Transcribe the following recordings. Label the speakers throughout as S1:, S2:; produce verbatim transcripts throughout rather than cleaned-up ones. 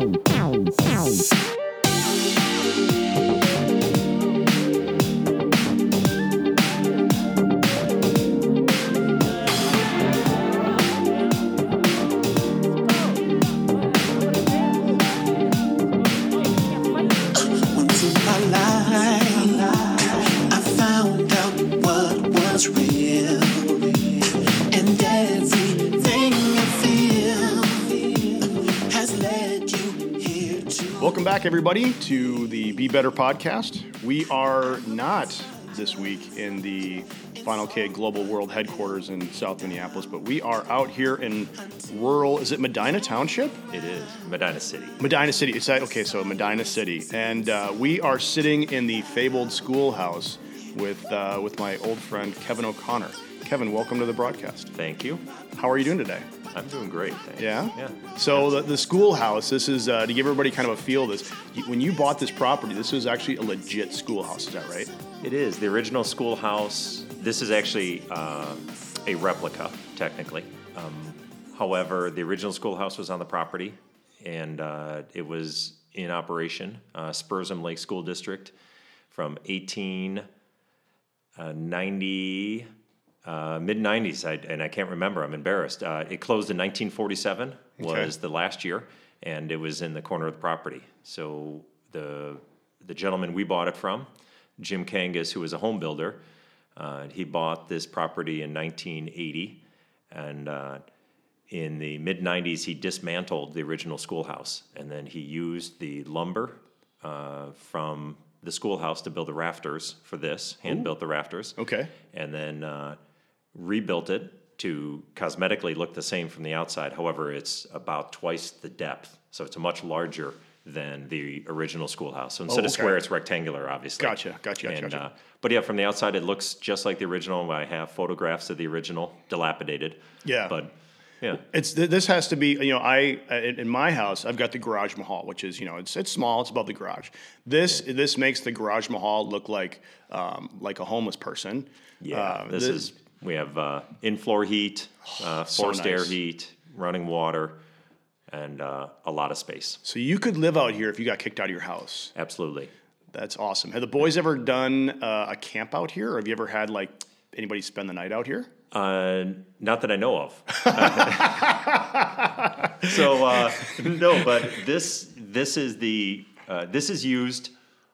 S1: Welcome back, everybody, to the Be Better podcast. We are not this week in the Final K Global World headquarters in South Minneapolis, but we are out here in rural, is it Medina Township?
S2: It is, Medina City.
S1: Medina City. It's that, okay, so Medina City. And uh, we are sitting in the fabled schoolhouse with uh, with my old friend, Kevin O'Connor. Kevin, welcome to the broadcast.
S2: Thank you.
S1: How are you doing today?
S2: I'm doing great, thanks.
S1: Yeah?
S2: Yeah.
S1: So the, the schoolhouse, this is, uh, to give everybody kind of a feel of this, when you bought this property, this was actually a legit schoolhouse, is that right?
S2: It is. The original schoolhouse, this is actually uh, a replica, technically. Um, however, the original schoolhouse was on the property, and uh, it was in operation, uh, Spurzum Lake School District, from eighteen ninety... Uh, mid nineties, I, and I can't remember. I'm embarrassed. Uh, it closed in nineteen forty-seven, okay. Was the last year, and it was in the corner of the property. So the the gentleman we bought it from, Jim Kangas, who was a home builder, uh, he bought this property in nineteen eighty, and uh, in the mid nineties, he dismantled the original schoolhouse, and then he used the lumber uh, from the schoolhouse to build the rafters for this, hand-built the rafters.
S1: Okay.
S2: And then uh, rebuilt it to cosmetically look the same from the outside. However, it's about twice the depth, so it's a much larger than the original schoolhouse. So instead
S1: oh, okay.
S2: of square, it's rectangular, obviously.
S1: Gotcha, gotcha, gotcha.
S2: And,
S1: gotcha.
S2: Uh, but yeah, from the outside, it looks just like the original. I have photographs of the original, dilapidated.
S1: Yeah.
S2: But yeah,
S1: it's this has to be. You know, I in my house, I've got the garage mahal, which is you know, it's it's small, it's above the garage. This yeah. this makes the garage mahal look like um, like a homeless person.
S2: Yeah,
S1: uh,
S2: this, this is. We have uh, in-floor heat, uh, forced so nice. air heat, running water, and uh, a lot of space.
S1: So you could live out here if you got kicked out of your house.
S2: Absolutely. That's
S1: awesome. Have the boys ever done uh, a camp out here, or have you ever had like anybody spend the night out here?
S2: Uh, not that I know of. so uh, no, but this this is the uh, this is used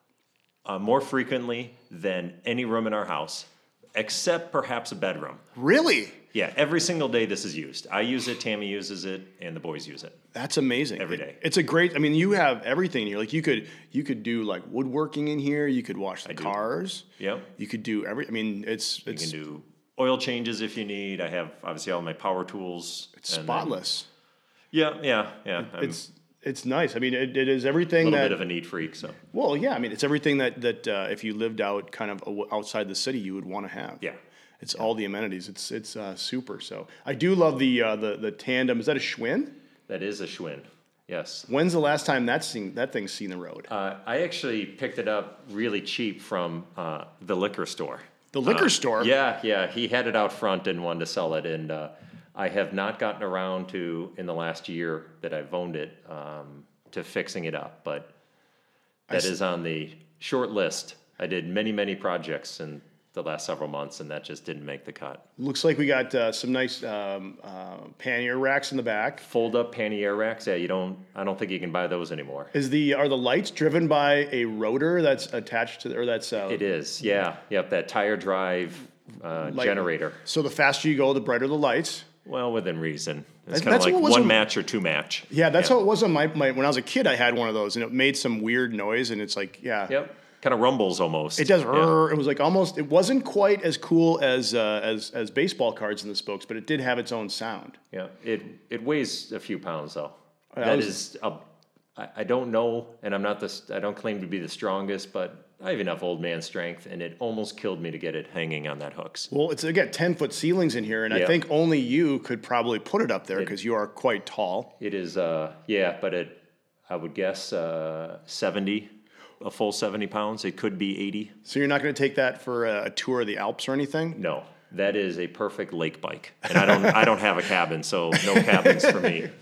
S2: uh, more frequently than any room in our house. Except perhaps a bedroom.
S1: Really?
S2: Yeah, every single day this is used. I use it, Tammy uses it, and the boys use it.
S1: That's amazing.
S2: Every day.
S1: It, it's a great, I mean, you have everything here. Like you could you could do like woodworking in here. You could wash the I cars.
S2: Do. Yep.
S1: You could do every, I mean, it's, it's.
S2: You can do oil changes if you need. I have obviously all my power tools.
S1: It's spotless.
S2: Then, yeah, yeah, yeah.
S1: It, it's It's nice. I mean, it, it is everything
S2: that... A little
S1: that,
S2: bit of a neat freak, so...
S1: Well, yeah. I mean, it's everything that, that uh, if you lived out kind of outside the city, you would want to have.
S2: Yeah.
S1: It's all the amenities. It's it's uh, super. So I do love the uh, the the tandem. Is that a Schwinn?
S2: That is a Schwinn. Yes.
S1: When's the last time that seen that thing's seen the road?
S2: Uh, I actually picked it up really cheap from uh, the liquor store.
S1: The liquor
S2: uh,
S1: store.
S2: Yeah, yeah. He had it out front and wanted to sell it, and uh, I have not gotten around to in the last year that I've owned it um, to fixing it up, but that is on the short list. I did many many projects and. The last several months, and that just didn't make the cut.
S1: Looks like we got uh, some nice um, uh, pannier racks in the back.
S2: Fold up pannier racks. Yeah, you don't. I don't think you can buy those anymore.
S1: Is the are the lights driven by a rotor that's attached to, or that's? Uh,
S2: it is. Yeah. Yep. That tire drive uh, generator.
S1: So the faster you go, the brighter the lights.
S2: Well, within reason. It's kind of like one match or two match.
S1: Yeah, that's yeah. how it was on my, my when I was a kid. I had one of those, and it made some weird noise, and it's like, yeah.
S2: Yep. Kind of rumbles almost.
S1: It does.
S2: Yeah.
S1: It was like almost. It wasn't quite as cool as uh, as as baseball cards in the spokes, but it did have its own sound.
S2: Yeah. It it weighs a few pounds though.
S1: I
S2: that
S1: was,
S2: is. A, I, I don't know, and I'm not the. I don't claim to be the strongest, but I have enough old man strength, and it almost killed me to get it hanging on that hooks.
S1: Well, it's again ten foot ceilings in here, and yeah. I think only you could probably put it up there because you are quite tall.
S2: It is. Uh, yeah, but it. I would guess uh, seventy. A full seventy pounds. It could be eighty.
S1: So you're not going to take that for a tour of the Alps or anything?
S2: No, that is a perfect lake bike, and I don't. I don't have a cabin, so no cabins for me.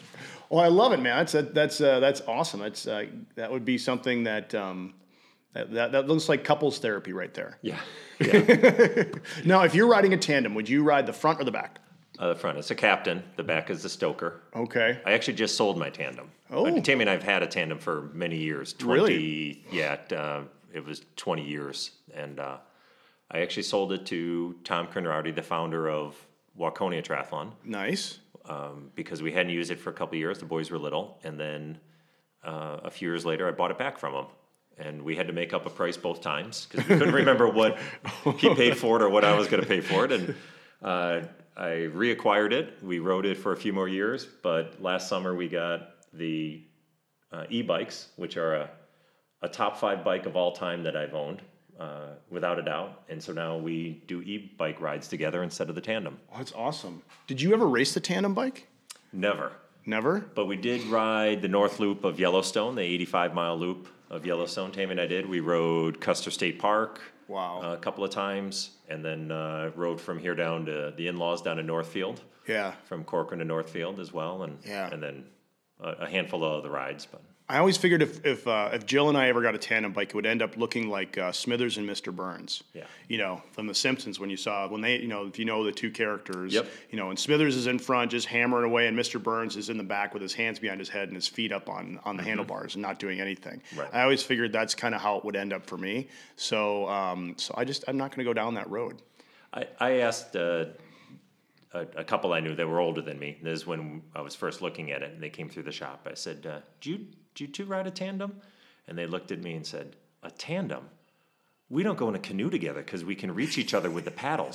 S1: Oh, I love it, man. That's that, that's uh, that's awesome. That's uh, that would be something that, um, that that that looks like couples therapy right there.
S2: Yeah. yeah.
S1: Now, if you're riding a tandem, would you ride the front or the back?
S2: Uh, the front is the captain. The back is the stoker.
S1: Okay.
S2: I actually just sold my tandem.
S1: Oh.
S2: Uh, Tammy and I have had a tandem for many years. twenty, really? Yeah, uh, it was twenty years. And uh, I actually sold it to Tom Conradi, the founder of Waconia Triathlon.
S1: Nice.
S2: Um, because we hadn't used it for a couple of years. The boys were little. And then uh, a few years later, I bought it back from him. And we had to make up a price both times because we couldn't remember what he paid for it or what I was going to pay for it. And uh, I reacquired it. We rode it for a few more years. But last summer, we got the uh, e-bikes, which are a, a top five bike of all time that I've owned, uh, without a doubt. And so now we do e-bike rides together instead of the tandem.
S1: Oh, that's awesome. Did you ever race the tandem bike?
S2: Never.
S1: Never?
S2: But we did ride the North Loop of Yellowstone, the eighty-five mile loop of Yellowstone. Tammy and I did. We rode Custer State Park.
S1: Wow.
S2: Uh, a couple of times, and then uh, rode from here down to the in-laws down to Northfield.
S1: Yeah.
S2: From Corcoran to Northfield as well, and
S1: yeah.
S2: and then a, a handful of other rides. But
S1: I always figured if if, uh, if Jill and I ever got a tandem bike, it would end up looking like uh, Smithers and Mister Burns.
S2: Yeah.
S1: You know, from The Simpsons, when you saw when they, you know, if you know the two characters.
S2: Yep.
S1: You know, and Smithers is in front just hammering away, and Mister Burns is in the back with his hands behind his head and his feet up on on the mm-hmm. handlebars and not doing anything.
S2: Right.
S1: I always figured that's kind of how it would end up for me. So um, so I just I'm not going to go down that road.
S2: I I asked. Uh, A, a couple I knew that were older than me. This is when I was first looking at it, and they came through the shop. I said, uh, "Do you do you two ride a tandem?" And they looked at me and said, "A tandem? We don't go in a canoe together because we can reach each other with the paddles."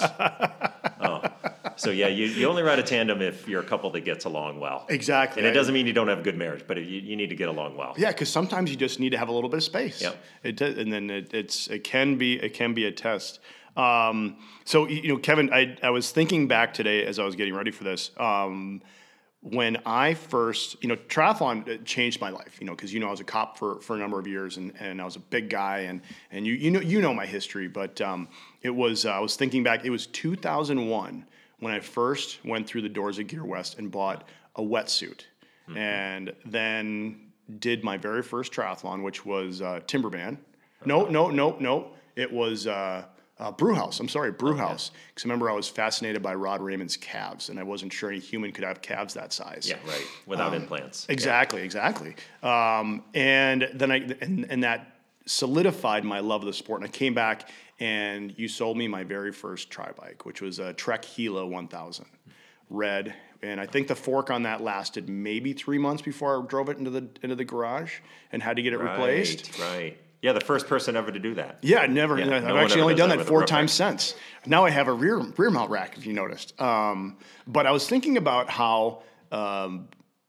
S2: Oh, so yeah, you, you only ride a tandem if you're a couple that gets along well.
S1: Exactly,
S2: and it doesn't mean you don't have a good marriage, but you, you need to get along well.
S1: Yeah, because sometimes you just need to have a little bit of space.
S2: Yep.
S1: It does, and then it, it's it can be it can be a test. Um, so, you know, Kevin, I, I was thinking back today as I was getting ready for this, um, when I first, you know, triathlon changed my life, you know, cause you know, I was a cop for, for a number of years and, and I was a big guy and, and you, you know, you know my history, but, um, it was, uh, I was thinking back, it was two thousand one when I first went through the doors of Gear West and bought a wetsuit mm-hmm. and then did my very first triathlon, which was, uh, Timberman. No, no, no, no. It was, uh, Uh, Brewhouse. I'm sorry, Brewhouse. Because I remember I was fascinated by Rod Raymond's calves, and I wasn't sure any human could have calves that size.
S2: Yeah, right. Without
S1: um,
S2: implants.
S1: Exactly, yeah. exactly. Um, and then I and, and that solidified my love of the sport. And I came back, and you sold me my very first tri bike, which was a Trek Gila one thousand, red. And I think the fork on that lasted maybe three months before I drove it into the into the garage and had to get it
S2: right,
S1: replaced.
S2: Right. Yeah, the first person ever to do that.
S1: Yeah, never.
S2: Yeah,
S1: I've
S2: no
S1: actually only done that, that four times
S2: rack.
S1: since. Now I have a rear rear mount rack, if you noticed. Um, but I was thinking about how um,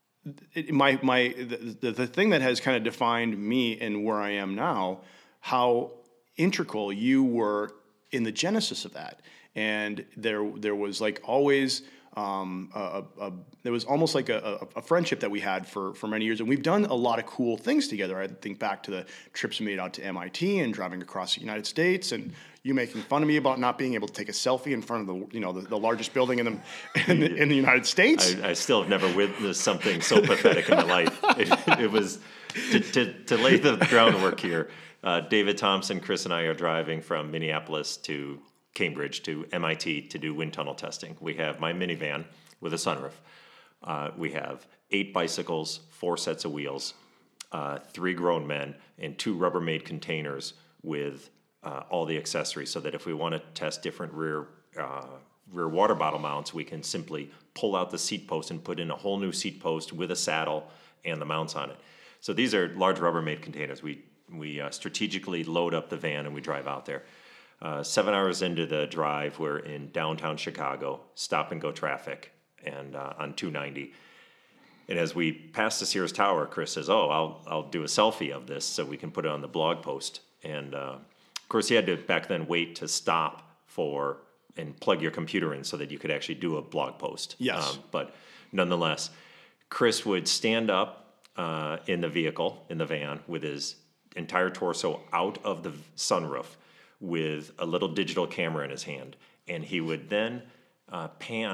S1: it, my my the, the the thing that has kind of defined me and where I am now, how integral you were in the genesis of that, and there there was like always. Um, a, a, there was almost like a, a, a friendship that we had for, for many years, and we've done a lot of cool things together. I think back to the trips we made out to M I T and driving across the United States, and you making fun of me about not being able to take a selfie in front of the you know the, the largest building in the in the, in the United States.
S2: I, I still have never witnessed something so pathetic in my life. It, it was to, to to lay the groundwork here. Uh, David Thompson, Chris, and I are driving from Minneapolis to Cambridge to M I T to do wind tunnel testing. We have my minivan with a sunroof. Uh, we have eight bicycles, four sets of wheels, uh, three grown men, and two Rubbermaid containers with uh, all the accessories so that if we want to test different rear uh, rear water bottle mounts, we can simply pull out the seat post and put in a whole new seat post with a saddle and the mounts on it. So these are large Rubbermaid containers. We, we uh, strategically load up the van and we drive out there. Uh, seven hours into the drive, we're in downtown Chicago, stop and go traffic, and uh, on two ninety. And as we pass the Sears Tower, Chris says, "Oh, I'll I'll do a selfie of this so we can put it on the blog post." And uh, of course, he had to back then wait to stop for and plug your computer in so that you could actually do a blog post.
S1: Yes,
S2: um, but nonetheless, Chris would stand up uh, in the vehicle in the van with his entire torso out of the sunroof, with a little digital camera in his hand, and he would then uh, pan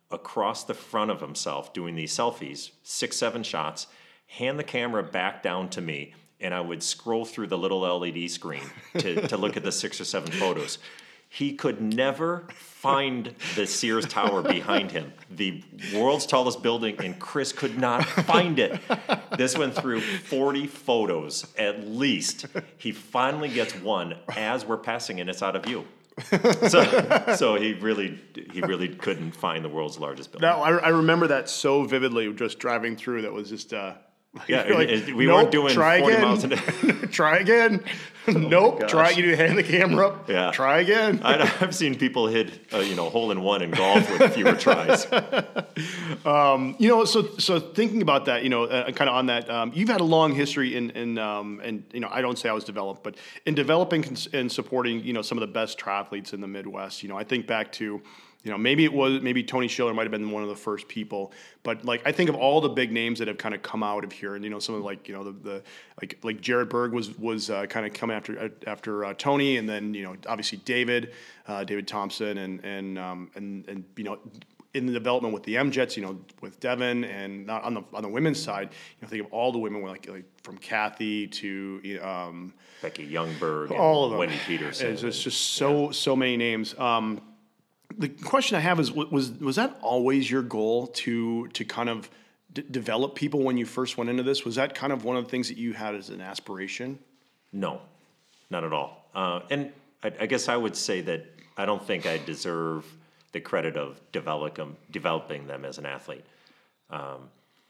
S2: across the front of himself doing these selfies, six, seven shots, hand the camera back down to me, and I would scroll through the little L E D screen to, to look at the six or seven photos. He could never find the Sears Tower behind him, the world's tallest building, and Chris could not find it. This went through forty photos at least. He finally gets one as we're passing, and it's out of view. so, so he really, he really couldn't find the world's largest building.
S1: No, I, I remember that so vividly. Just driving through, that was just. Uh,
S2: yeah,
S1: like,
S2: it, it, we
S1: nope,
S2: weren't doing
S1: try
S2: forty
S1: again.
S2: miles an hour.
S1: Try again. Nope.
S2: gosh.
S1: Try. You need to hand the camera up.
S2: Yeah.
S1: Try again.
S2: I, I've seen people hit, uh, you know, hole in one in golf with fewer tries.
S1: Um, you know, so so thinking about that, you know, uh, kind of on that, um, you've had a long history in in um, and you know, I don't say I was developed, but in developing cons- and supporting, you know, some of the best triathletes in the Midwest. You know, I think back to, you know, maybe it was maybe Tony Schiller might have been one of the first people, but like I think of all the big names that have kind of come out of here, and you know, some of like you know the, the like like Jared Berg was was uh, kind of coming after after uh, Tony, and then you know obviously David, uh, David Thompson, and and um, and and you know. in the development with the M Jets, you know, with Devin, and not on the on the women's side, you know, think of all the women, like like from Kathy to um,
S2: Becky Youngberg,
S1: all of
S2: and
S1: them.
S2: Wendy Peterson.
S1: It's, it's just so yeah. so many names. Um, the question I have is, was was that always your goal to to kind of d- develop people when you first went into this? Was that kind of one of the things that you had as an aspiration?
S2: No, not at all. Uh, and I, I guess I would say that I don't think I deserve the credit of develop them, developing them as an athlete. Um,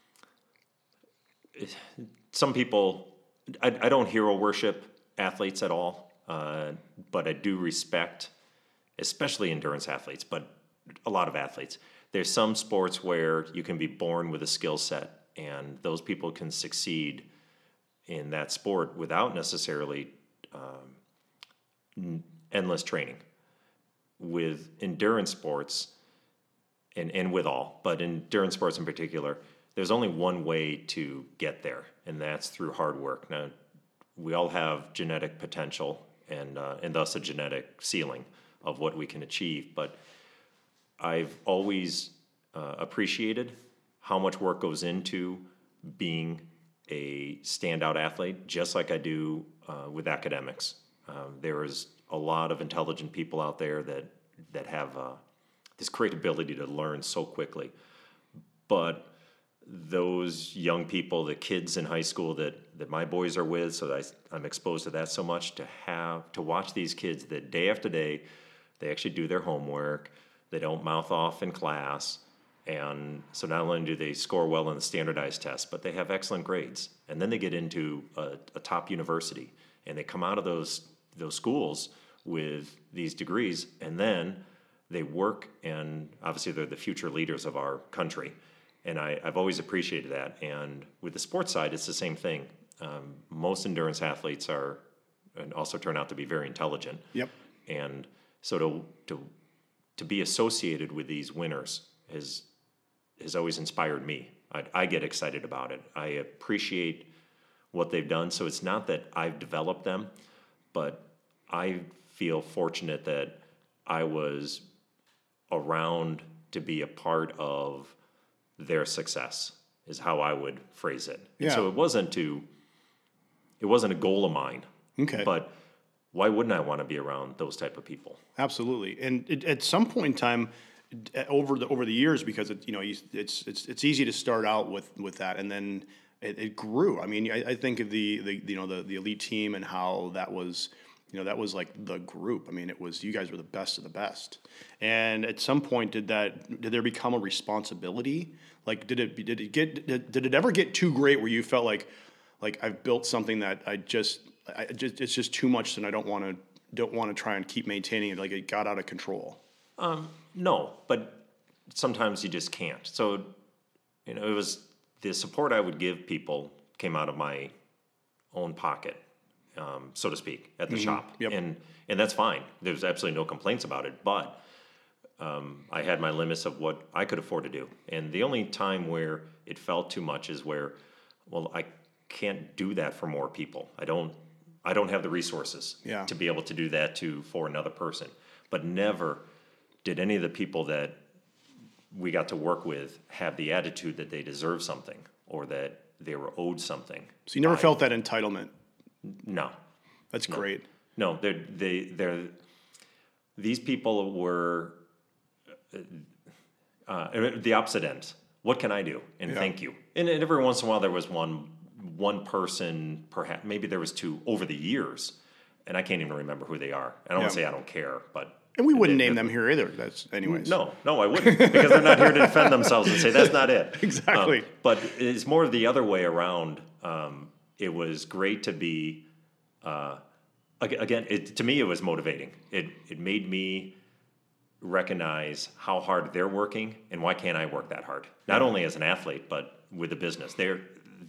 S2: it, some people, I, I don't hero worship athletes at all, uh, but I do respect, especially endurance athletes, but a lot of athletes. There's some sports where you can be born with a skill set, and those people can succeed in that sport without necessarily um, endless training. With endurance sports, and, and with all, but endurance sports in particular, there's only one way to get there, and that's through hard work. Now, we all have genetic potential, and uh, and thus a genetic ceiling of what we can achieve, but I've always uh, appreciated how much work goes into being a standout athlete, just like I do uh, with academics. Um, there is a lot of intelligent people out there that that have uh, this great ability to learn so quickly. But those young people, the kids in high school that, that my boys are with, so that I, I'm exposed to that so much, to have to watch these kids that day after day, they actually do their homework, they don't mouth off in class, and so not only do they score well in the standardized tests, but they have excellent grades. And then they get into a, a top university, and they come out of those those schools with these degrees, and then they work, and obviously they're the future leaders of our country. And I, I've always appreciated that. And with the sports side, it's the same thing. Um, most endurance athletes are, and also turn out to be very intelligent.
S1: Yep.
S2: And so to to to be associated with these winners has has always inspired me. I, I get excited about it. I appreciate what they've done. So it's not that I've developed them, but I feel fortunate that I was around to be a part of their success, is how I would phrase it.
S1: Yeah.
S2: And so it wasn't to, it wasn't a goal of mine.
S1: Okay.
S2: But why wouldn't I want to be around those type of people?
S1: Absolutely. And it, at some point in time, over the over the years, because it, you know it's it's it's easy to start out with, with that, and then it, it grew. I mean, I, I think of the, the you know the, the elite team and how that was. You know, that was like the group. I mean, it was, you guys were the best of the best. And at some point, did that, did there become a responsibility? Like, did it, did it get, did, did it ever get too great where you felt like, like I've built something that I just, I just, it's just too much and I don't want to, don't want to try and keep maintaining it. Like it got out of control.
S2: Um, no, but sometimes you just can't. So, you know, it was the support I would give people came out of my own pocket. Um, so to speak, at the mm-hmm. shop.
S1: Yep.
S2: And and that's fine. There's absolutely no complaints about it. But um, I had my limits of what I could afford to do. And the only time where it felt too much is where, well, I can't do that for more people. I don't I don't have the resources
S1: yeah.
S2: to be able to do that to for another person. But never did any of the people that we got to work with have the attitude that they deserve something or that they were owed something.
S1: So you never
S2: by,
S1: felt that entitlement?
S2: No.
S1: That's
S2: no.
S1: great.
S2: No, they're, they, they're, these people were uh, the opposite ends. What can I do? And
S1: Yeah.
S2: thank you. And, and every once in a while there was one one person, perhaps, maybe there was two over the years, and I can't even remember who they are. I don't want
S1: Yeah.
S2: to say I don't care, but...
S1: And we wouldn't
S2: they,
S1: name them here either. That's anyways.
S2: No, no, I wouldn't, because they're not here to defend themselves and say, that's not it.
S1: Exactly.
S2: Um, but it's more the other way around. Um, it was great to be... Uh, again, it, to me, it was motivating. It it made me recognize how hard they're working and why can't I work that hard? Not only as an athlete, but with the business. They're,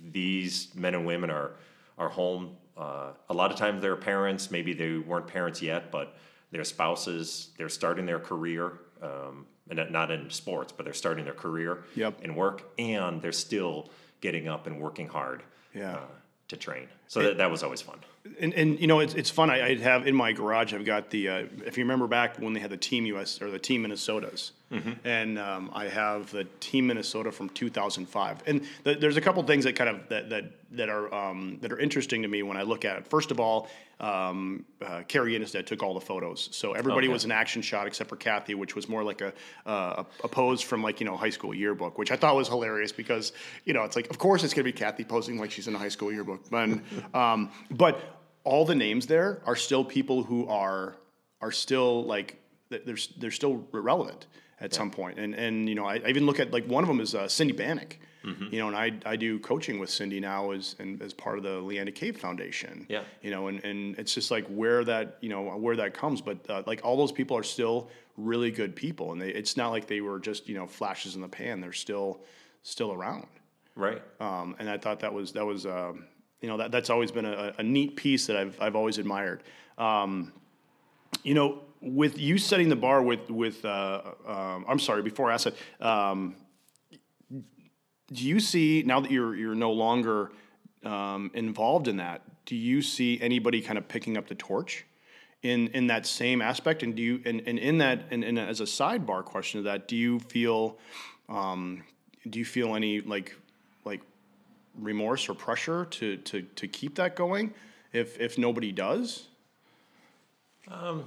S2: these men and women are, are home. Uh, a lot of times they're parents. Maybe they weren't parents yet, but they're spouses. They're starting their career, um, and not in sports, but they're starting their career
S1: Yep.
S2: in work, and they're still getting up and working hard
S1: Yeah.
S2: uh, to train. So that, that was always fun.
S1: And, and you know, it's it's fun. I, I have in my garage. I've got the. Uh, if you remember back when they had the Team U S or the Team Minnesotas, mm-hmm. and um, I have the Team Minnesota from two thousand five. And the, there's a couple things that kind of that that that are um, that are interesting to me when I look at it. First of all, um, uh, Carrie Innestead took all the photos, so everybody
S2: Okay.
S1: was an action shot except for Kathy, which was more like a uh, a pose from like you know high school yearbook, which I thought was hilarious because you know it's like of course it's gonna be Kathy posing like she's in a high school yearbook, but um, but. all the names there are still people who are are still like they're they're still relevant at yeah. some point. And and you know I, I even look at like one of them is uh, Cindy Bannock. Mm-hmm. You know, and I I do coaching with Cindy now as and as part of the Leanda Cave Foundation.
S2: Yeah.
S1: You know, and, and it's just like where that you know where that comes, but uh, like all those people are still really good people, and they, it's not like they were just you know flashes in the pan. They're still still around.
S2: Right.
S1: Um, and I thought that was that was. Um, You know that that's always been a, a neat piece that I've I've always admired. Um, you know, with you setting the bar with with uh, um, I'm sorry. Before I ask it, um, do you see now that you're you're no longer um, involved in that? Do you see anybody kind of picking up the torch in in that same aspect? And do you and, and in that and, and as a sidebar question to that, do you feel um, do you feel any like like remorse or pressure to, to, to keep that going if if nobody does?
S2: Um,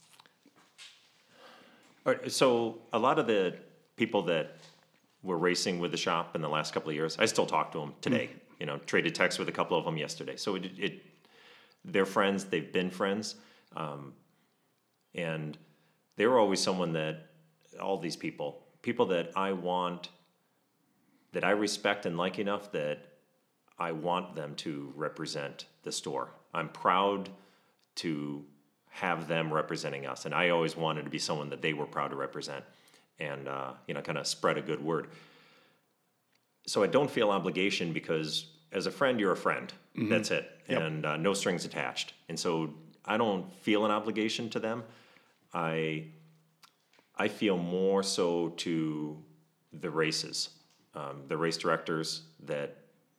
S2: all right, so a lot of the people that were racing with the shop in the last couple of years, I still talk to them today. Mm-hmm. You know, traded texts with a couple of them yesterday. So it, it they're friends. They've been friends, um, and they were always someone that all these people, people that I want, that I respect and like enough that I want them to represent the store. I'm proud to have them representing us, and I always wanted to be someone that they were proud to represent, and uh, you know, kind of spread a good word. So I don't feel obligation because, as a friend, you're a friend. Mm-hmm. That's it, yep. and uh, no strings attached. And so I don't feel an obligation to them. I I feel more so to the races, um, the race directors that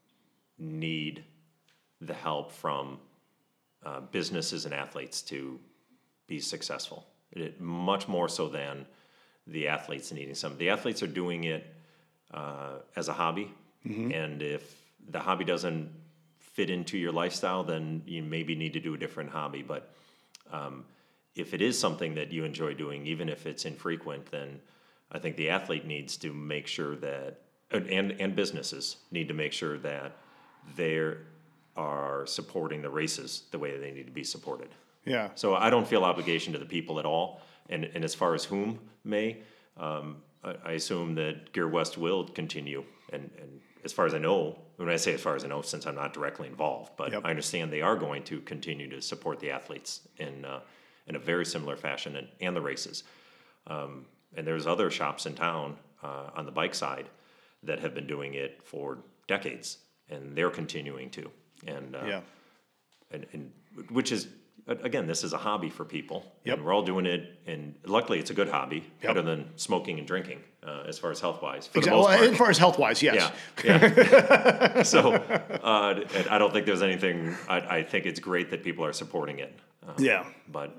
S2: need the help from uh, businesses and athletes to be successful. It, much more so than the athletes needing some. The athletes are doing it uh, as a hobby, mm-hmm. and if the hobby doesn't fit into your lifestyle, then you maybe need to do a different hobby. But um, if it is something that you enjoy doing, even if it's infrequent, then I think the athlete needs to make sure that, and and businesses need to make sure that they are supporting the races the way they need to be supported.
S1: Yeah.
S2: So I don't feel obligation to the people at all. And and as far as whom may, um, I, I assume that Gear West will continue. And, and as far as I know, when I say as far as I know, since I'm not directly involved, but yep. I understand they are going to continue to support the athletes in uh, in a very similar fashion and, and the races. Um, and there's other shops in town uh, on the bike side that have been doing it for decades. And they're continuing to, and uh,
S1: yeah,
S2: and, and which is again, this is a hobby for people,
S1: yep.
S2: and we're all doing it. And luckily, it's a good hobby,
S1: yep.
S2: better than smoking and drinking, uh, as far as health wise.
S1: Exactly. Well, as far as health wise, yes.
S2: Yeah. yeah. so uh, I don't think there's anything. I, I think it's great that people are supporting it. Uh,
S1: yeah,
S2: but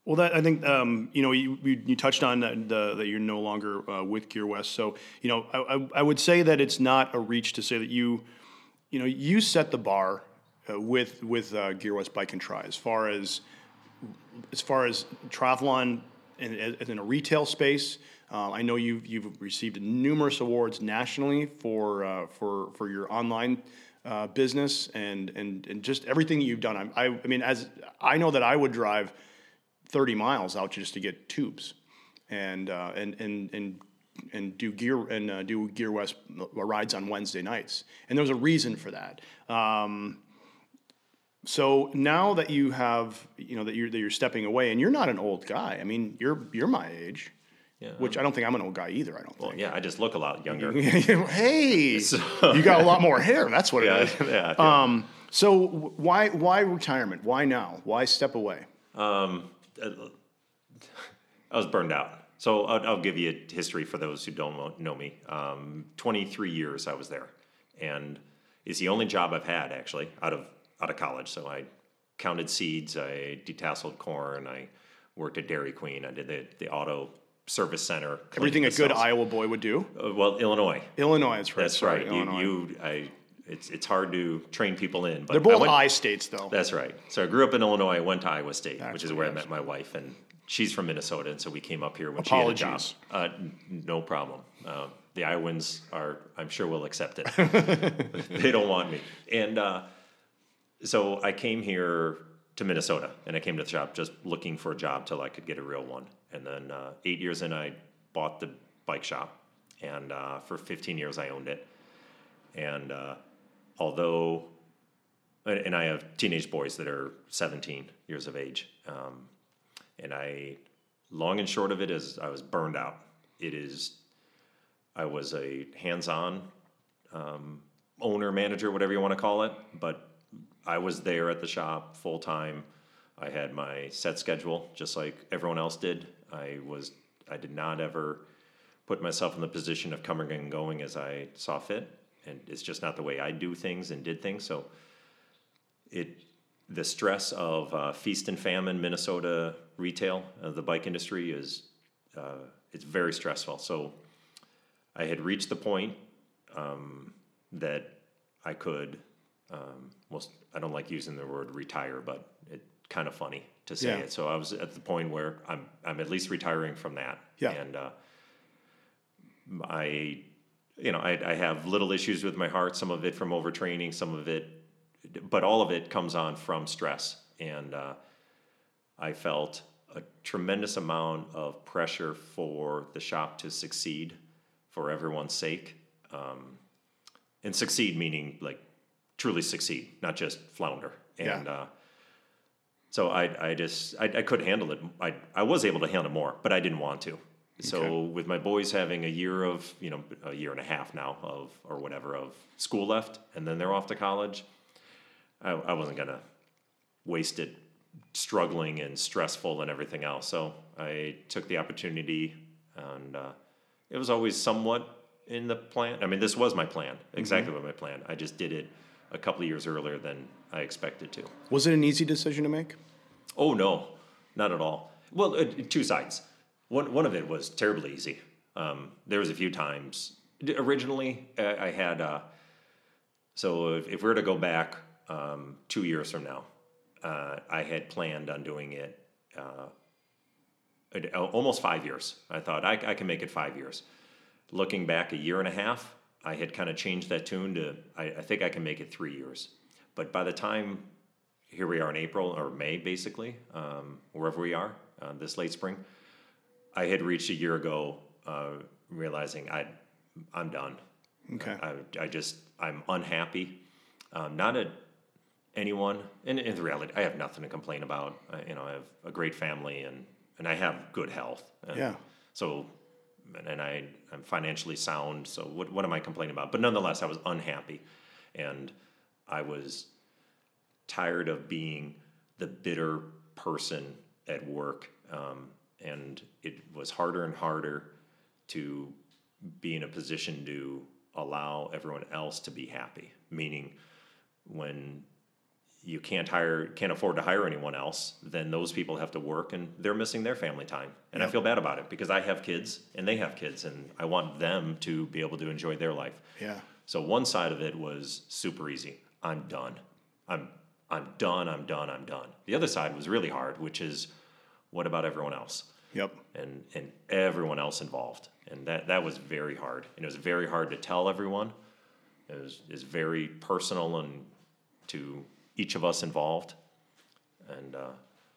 S1: Well, that I think um, you know you, you you touched on that, the, that you're no longer uh, with Gear West. So you know I, I I would say that it's not a reach to say that you you know you set the bar uh, with with uh, Gear West Bike and Tri as far as as far as triathlon in, in a retail space. Uh, I know you've you've received numerous awards nationally for uh, for for your online uh, business and and and just everything that you've done. I, I I mean, as I know that I would drive thirty miles out just to get tubes, and uh, and and and and do gear and uh, do Gear West rides on Wednesday nights, and there was a reason for that. Um, so now that you have, you know, that you're that you're stepping away, and you're not an old guy. I mean, you're you're my age,
S2: Yeah.
S1: which I don't think I'm an old guy either. I don't
S2: Well,
S1: think.
S2: yeah, I just look a lot younger.
S1: Hey,
S2: So-
S1: you got a lot more hair. That's what
S2: Yeah,
S1: it is.
S2: yeah, yeah.
S1: Um, so why why retirement? Why now? Why step away?
S2: I was burned out. So I'll, I'll give you a history for those who don't know me. Um, twenty-three years I was there, and it's the only job I've had actually out of out of college. So I counted seeds, I detasseled corn, I worked at Dairy Queen, I did the, the auto service center.
S1: Everything a
S2: the
S1: good
S2: cells.
S1: Iowa boy would do.
S2: Uh, well, Illinois.
S1: Illinois, that's right.
S2: That's
S1: sorry,
S2: right. You,
S1: Illinois.
S2: you, I. It's it's hard to train people in, but
S1: They're both
S2: I went,
S1: I states, though.
S2: That's right. So I grew up in Illinois. I went to Iowa State,
S1: That's
S2: which is
S1: what
S2: where I
S1: it
S2: met
S1: is.
S2: my wife, and she's from Minnesota, and so we came up here when
S1: Apologies.
S2: she had a job. Uh, n- no problem. Uh, the Iowans are, I'm sure, will accept it. They don't want me, and uh, so I came here to Minnesota, and I came to the shop just looking for a job till I could get a real one. And then uh, eight years in, I bought the bike shop, and uh, for fifteen years I owned it. And uh, although, and, and I have teenage boys that are seventeen years of age, um, and I, long and short of it is, I was burned out. It is, I was a hands-on um, owner, manager, whatever you want to call it, but I was there at the shop full time. I had my set schedule, just like everyone else did. I was, I did not ever put myself in the position of coming and going as I saw fit. And it's just not the way I do things and did things. So it, the stress of uh, feast and famine, Minnesota retail, uh, the bike industry is, uh, it's very stressful. So I had reached the point um, that I could, um, most, I don't like using the word retire, but it's kind of funny to say
S1: Yeah.
S2: it. So I was at the point where I'm, I'm at least retiring from that.
S1: Yeah.
S2: And uh, I, you know, I, I have little issues with my heart, some of it from overtraining, some of it, but all of it comes on from stress. And uh, I felt a tremendous amount of pressure for the shop to succeed for everyone's sake. Um, and succeed meaning like truly succeed, not just flounder. And
S1: Yeah.
S2: uh, so I, I just, I, I couldn't handle it. I, I was able to handle more, but I didn't want to. So
S1: Okay.
S2: with my boys having a year of, you know, a year and a half now of, or whatever, of school left, and then they're off to college, I, I wasn't going to waste it struggling and stressful and everything else. So I took the opportunity, and uh, it was always somewhat in the plan. I mean, this was my plan, exactly what my plan. I just did it a couple of years earlier than I expected to.
S1: Was it an easy decision to make?
S2: Oh, no, not at all. Well, uh, two sides. One one of it was terribly easy. Um, there was a few times. Originally, uh, I had, uh, so if, if we were to go back um, two years from now, uh, I had planned on doing it uh, at- almost five years. I thought, I, I can make it five years. Looking back a year and a half, I had kind of changed that tune to, I, I think I can make it three years. But by the time, here we are in April or May, basically, um, wherever we are, uh, this late spring, I had reached a year ago, uh, realizing I, I'm done.
S1: Okay.
S2: I, I just, I'm unhappy. Um, not at anyone. And in the reality, I have nothing to complain about. I, you know, I have a great family, and, and I have good health. And
S1: Yeah.
S2: So, and I, I'm financially sound. So what, what am I complaining about? But nonetheless, I was unhappy, and I was tired of being the bitter person at work. Um, and it was harder and harder to be in a position to allow everyone else to be happy. Meaning, when you can't hire, can't afford to hire anyone else, then those people have to work and they're missing their family time. And yep. I feel bad about it because I have kids and they have kids and I want them to be able to enjoy their life.
S1: Yeah.
S2: So one side of it was super easy. I'm done. I'm I'm done, I'm done, I'm done. The other side was really hard, which is what about everyone else?
S1: Yep.
S2: And and everyone else involved. And that, that was very hard. And it was very hard to tell everyone. It was, it was very personal and to each of us involved. And uh,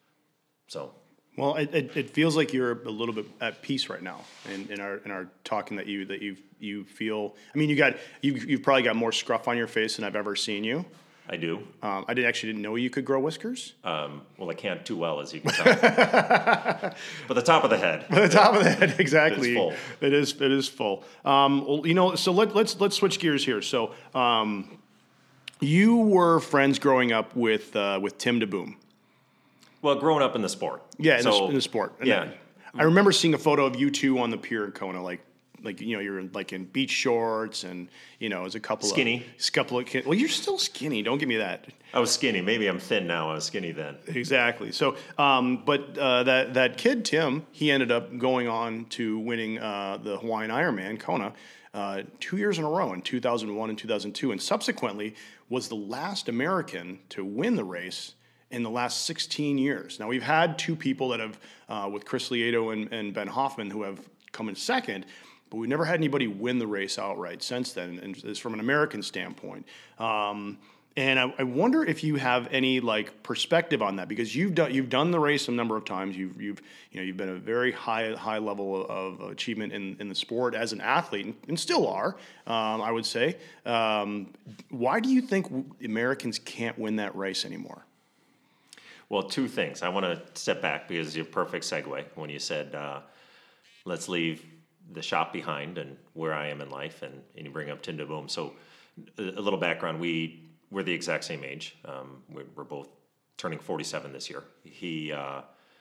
S2: so.
S1: Well, it, it, it feels like you're a little bit at peace right now in, in our in our talking that you that you you feel. I mean, you got you you've probably got more scruff on your face than I've ever seen you.
S2: I do.
S1: Um, I did actually didn't know you could grow whiskers.
S2: Um, well, I can't too well, as you can tell. But the top of the head.
S1: But the top of the head, exactly.
S2: It's full.
S1: It is. It is full. Um, well, you know, so let, let's let's switch gears here. So, um, you were friends growing up with uh, with Tim DeBoom.
S2: Well, growing up in the sport.
S1: Yeah, in,
S2: so,
S1: the, in the sport. And
S2: yeah.
S1: I remember seeing a photo of you two on the pier in Kona, like. Like, you know, you're like in beach shorts and, you know, as a couple
S2: skinny.
S1: of... Skinny. Couple of kids. Well, you're still skinny. Don't give me that.
S2: I was skinny. Maybe I'm thin now. I was skinny then.
S1: Exactly. So, um, but uh, that, that kid, Tim, he ended up going on to winning uh, the Hawaiian Ironman, Kona, uh, two years in a row in two thousand one and two thousand two, and subsequently was the last American to win the race in the last sixteen years. Now, we've had two people that have, uh, with Chris Lieto and, and Ben Hoffman, who have come in second, but we've never had anybody win the race outright since then, and it's from an American standpoint. Um, and I, I wonder if you have any like perspective on that, because you've done you've done the race a number of times. You've you've you know you've been a very high high level of achievement in, in the sport as an athlete, and, and still are. Um, I would say. Um, why do you think Americans can't win that race anymore?
S2: Well, two things. I want to step back because you're a perfect segue when you said uh, let's leave the shop behind and where I am in life, and, and you bring up Tim DeBoom. So a, a little background, we, we're the exact same age. Um, we're, we're both turning forty-seven this year. He, uh,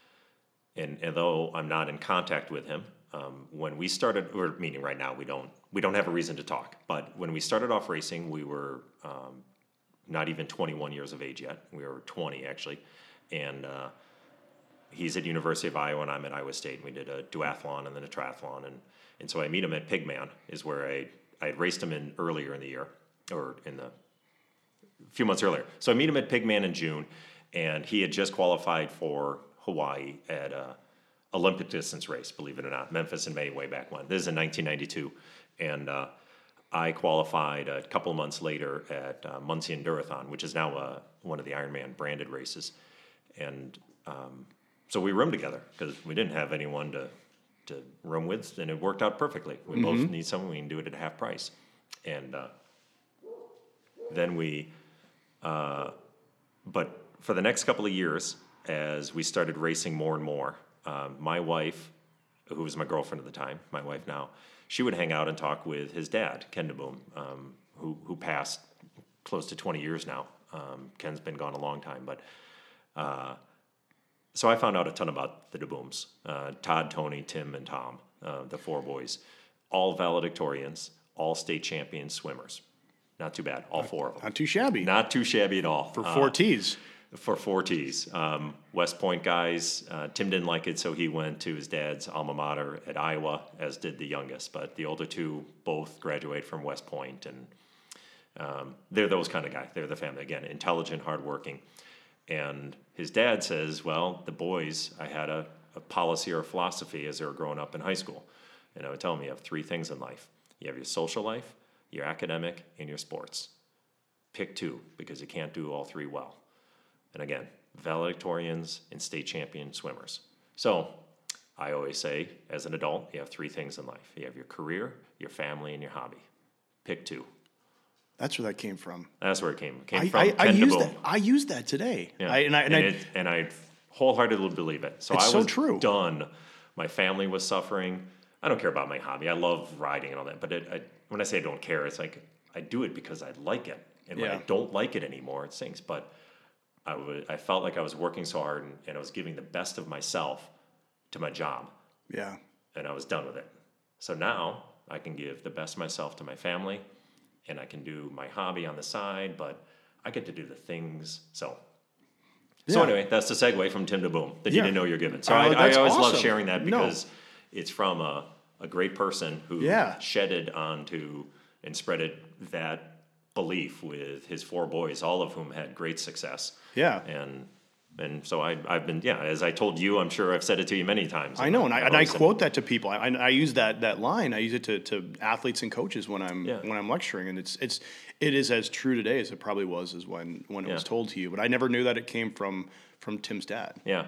S2: and, and though I'm not in contact with him, um, when we started, or meaning right now, we don't, we don't have a reason to talk, but when we started off racing, we were um, not even twenty-one years of age yet. We were twenty actually. And uh, he's at University of Iowa and I'm at Iowa State. And we did a duathlon and then a triathlon. And, and so I meet him at Pigman, is where I, I had raced him in earlier in the year, or in the a few months earlier. So I meet him at Pigman in June, and he had just qualified for Hawaii at a Olympic distance race, believe it or not, Memphis in May, way back when. This is in nineteen ninety-two. And uh, I qualified a couple of months later at uh, Muncie Endurathon, which is now uh, one of the Ironman branded races. And um, so we roomed together because we didn't have anyone to, to room with, and it worked out perfectly. We mm-hmm. both need someone, we can do it at half price. And uh, then we, uh, but for the next couple of years, as we started racing more and more, um, my wife, who was my girlfriend at the time, my wife now, she would hang out and talk with his dad, Ken DeBoom, um, who, who passed close to twenty years now. Um, Ken's been gone a long time, but Uh, so I found out a ton about the DeBooms, uh, Todd, Tony, Tim, and Tom, uh, the four boys, all valedictorians, all state champion swimmers. Not too bad, all four of them.
S1: Not too shabby.
S2: Not too shabby at all.
S1: For four
S2: uh,
S1: T's.
S2: For four T's. Um, West Point guys, uh, Tim didn't like it, so he went to his dad's alma mater at Iowa, as did the youngest. But the older two both graduate from West Point, and um, they're those kind of guys. They're the family. Again, intelligent, hardworking. And his dad says, well, the boys, I had a, a policy or a philosophy as they were growing up in high school. And I would tell them, you have three things in life. You have your social life, your academic, and your sports. Pick two, because you can't do all three well. And again, valedictorians and state champion swimmers. So I always say, as an adult, you have three things in life. You have your career, your family, and your hobby. Pick two.
S1: That's where that came from.
S2: That's where it came. It came
S1: I,
S2: from
S1: I,
S2: Ken
S1: I used
S2: DeBoom.
S1: that. I used that today.
S2: Yeah.
S1: I, and I and,
S2: and,
S1: I,
S2: it, and I wholeheartedly believe it. So
S1: it's
S2: I
S1: so
S2: was
S1: true.
S2: done. My family was suffering. I don't care about my hobby. I love riding and all that. But it, I, when I say I don't care, it's like I do it because I like it. And when
S1: yeah.
S2: I don't like it anymore, it stinks. But I, would, I felt like I was working so hard and, and I was giving the best of myself to my job.
S1: Yeah.
S2: And I was done with it. So now I can give the best of myself to my family, and I can do my hobby on the side, but I get to do the things. So,
S1: Yeah.
S2: so anyway, that's the segue from Tim to Boom that
S1: Yeah.
S2: you didn't know you're given. So
S1: Oh,
S2: I, I
S1: that's
S2: always love
S1: awesome.
S2: sharing that
S1: No.
S2: because it's from a, a great person who
S1: Yeah.
S2: shedded onto and spreaded that belief with his four boys, all of whom had great success.
S1: Yeah.
S2: And and so I, I've been, yeah, as I told you, I'm sure I've said it to you many times.
S1: I know, and I,
S2: I've
S1: and I
S2: always said-
S1: quote that to people. I, I use that that line. I use it to, to athletes and coaches when I'm
S2: Yeah.
S1: when I'm lecturing, and it's it's it is as true today as it probably was as when when it
S2: Yeah.
S1: was told to you. But I never knew that it came from from Tim's dad.
S2: Yeah.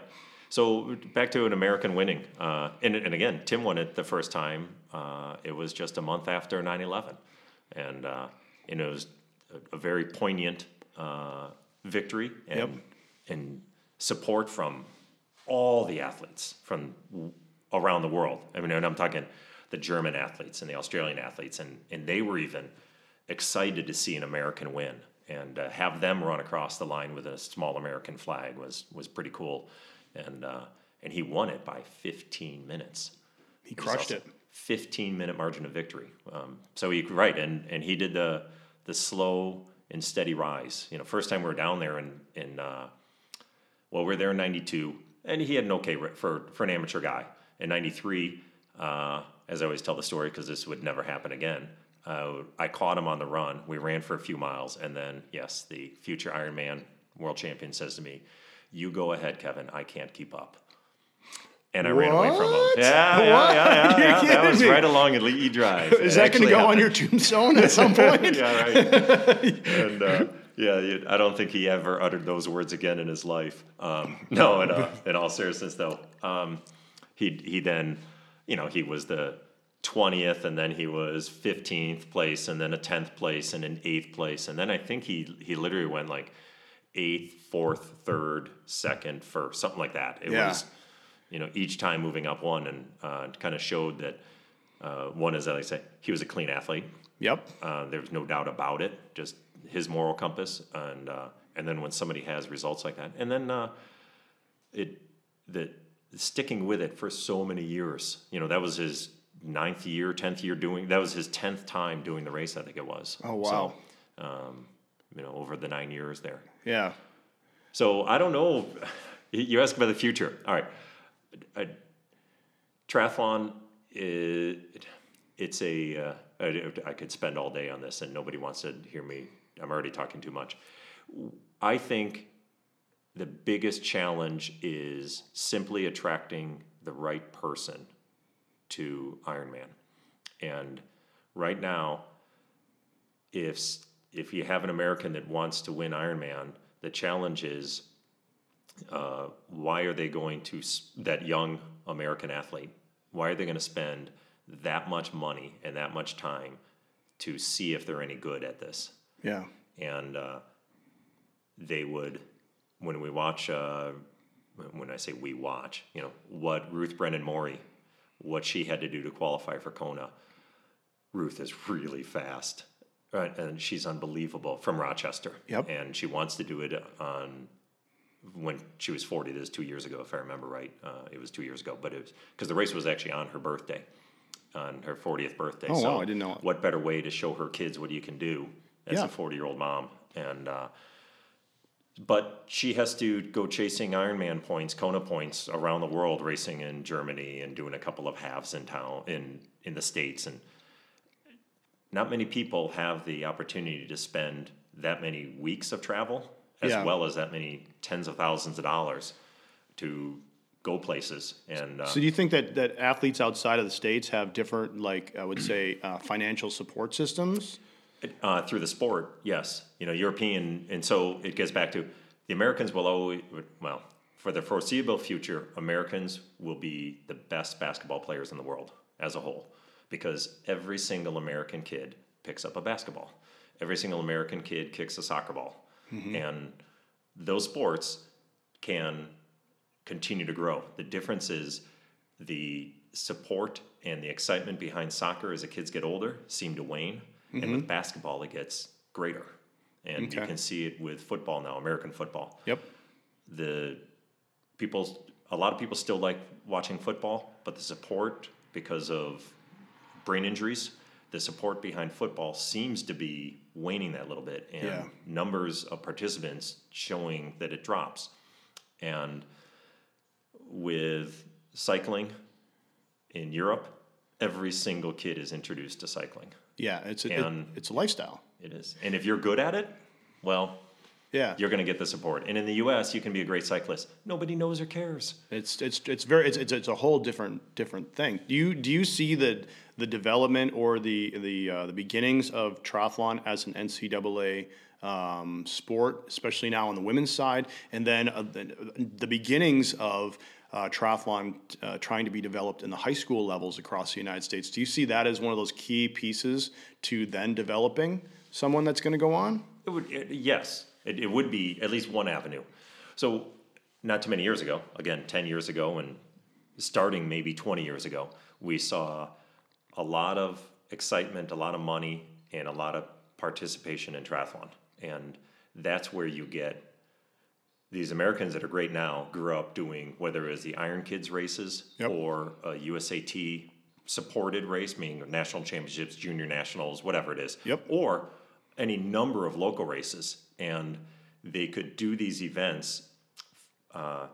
S2: So back to an American winning. Uh, and, and again, Tim won it the first time. Uh, it was just a month after nine eleven. And, uh, and it was a, a very poignant uh, victory and,
S1: Yep.
S2: and support from all the athletes from w- around the world. I mean, and I'm talking the German athletes and the Australian athletes, and, and they were even excited to see an American win. And uh, have them run across the line with a small American flag was was pretty cool. And uh, and he won it by fifteen minutes.
S1: He crushed it.
S2: fifteen minute margin of victory. Um, so he right, and and he did the the slow and steady rise. You know, first time we were down there in in uh, well, we were there in ninety-two, and he had an okay ra- for for an amateur guy. In ninety-three, uh, as I always tell the story because this would never happen again. Uh, I caught him on the run. We ran for a few miles, and then, yes, the future Ironman world champion says to me, "You go ahead, Kevin. I can't keep up." And I ran away from him.
S1: What?
S2: Yeah, yeah,
S1: What?
S2: yeah, yeah.
S1: You're
S2: yeah. That
S1: kidding
S2: was
S1: me.
S2: right along at Lee Drive.
S1: Is
S2: It
S1: that going to
S2: actually
S1: go on
S2: happened.
S1: your tombstone at some point?
S2: Yeah, right. And uh, yeah, you- I don't think he ever uttered those words again in his life. Um, no, in, uh, in all seriousness, though, um, he he then, you know, he was the twentieth, and then he was fifteenth place, and then a tenth place, and an eighth place, and then I think he he literally went like eighth, fourth, third, second, first, something like that. It
S1: Yeah.
S2: was, you know, each time moving up one, and uh, kind of showed that uh, one is, as I say, he was a clean athlete.
S1: Yep.
S2: Uh, there's no doubt about it. Just his moral compass, and uh, and then when somebody has results like that, and then uh, it that sticking with it for so many years. You know, that was his ninth year, tenth year doing. That was his tenth time doing the race. I think it was.
S1: Oh, wow.
S2: So, um, you know, over the nine years there.
S1: Yeah.
S2: So I don't know. You ask about the future. All right, a, triathlon. It, it's a. Uh, I, I could spend all day on this, and nobody wants to hear me. I'm already talking too much. I think the biggest challenge is simply attracting the right person to Ironman. And right now, if if you have an American that wants to win Ironman, the challenge is uh, why are they going to, that young American athlete, why are they going to spend that much money and that much time to see if they're any good at this?
S1: Yeah.
S2: And uh, they would, when we watch, uh, when I say we watch, you know, what Ruth Brennan Morey, what she had to do to qualify for Kona. Ruth is really fast, right? And she's unbelievable from Rochester.
S1: Yep.
S2: And she wants to do it on, when she was forty, this was two years ago, if I remember right. Uh, it was two years ago, but it was, because the race was actually on her birthday, on her fortieth birthday.
S1: Oh,
S2: so
S1: wow, I didn't know it.
S2: What better way to show her kids what you can do as
S1: Yeah.
S2: a forty-year-old mom? And uh, but she has to go chasing Ironman points, Kona points around the world, racing in Germany and doing a couple of halves in town in in the States. And not many people have the opportunity to spend that many weeks of travel, as
S1: Yeah.
S2: well as that many tens of thousands of dollars to go places. And uh,
S1: So do you think that, that athletes outside of the States have different, like, I would say, uh, financial support systems?
S2: Uh, through the sport, yes. You know, European, and so it gets back to the Americans will always, well, for the foreseeable future, Americans will be the best basketball players in the world as a whole, because every single American kid picks up a basketball. Every single American kid kicks a soccer ball. Mm-hmm. And those sports can continue to grow. The difference is the support and the excitement behind soccer as the kids get older seem to wane. Mm-hmm. And with basketball, it gets greater. And
S1: Okay.
S2: you can see it with football now, American football.
S1: Yep.
S2: The people, a lot of people still like watching football, but the support, because of brain injuries, the support behind football seems to be waning that little bit, and
S1: Yeah.
S2: numbers of participants showing that it drops. And with cycling in Europe, every single kid is introduced to cycling.
S1: Yeah, it's a,
S2: And-
S1: it, it's a lifestyle.
S2: It is. And if you're good at it, well,
S1: Yeah,
S2: you're going to get the support. And in the U S, you can be a great cyclist. Nobody knows or cares.
S1: it's it's it's very it's, it's it's a whole different different thing. Do you do you see the the development or the the uh, the beginnings of triathlon as an N C double A um, sport, especially now on the women's side, and then uh, the, the beginnings of uh, triathlon uh, trying to be developed in the high school levels across the United States? Do you see that as one of those key pieces to then developing someone that's going to go on?
S2: It would, it, yes, it, it would be at least one avenue. So, not too many years ago, again, ten years ago, and starting maybe twenty years ago, we saw a lot of excitement, a lot of money, and a lot of participation in triathlon. And that's where you get these Americans that are great now, grew up doing, whether it was the Iron Kids races
S1: Yep.
S2: or a U S A T supported race, meaning national championships, junior nationals, whatever it is,
S1: Yep.
S2: or any number of local races. And they could do these events uh,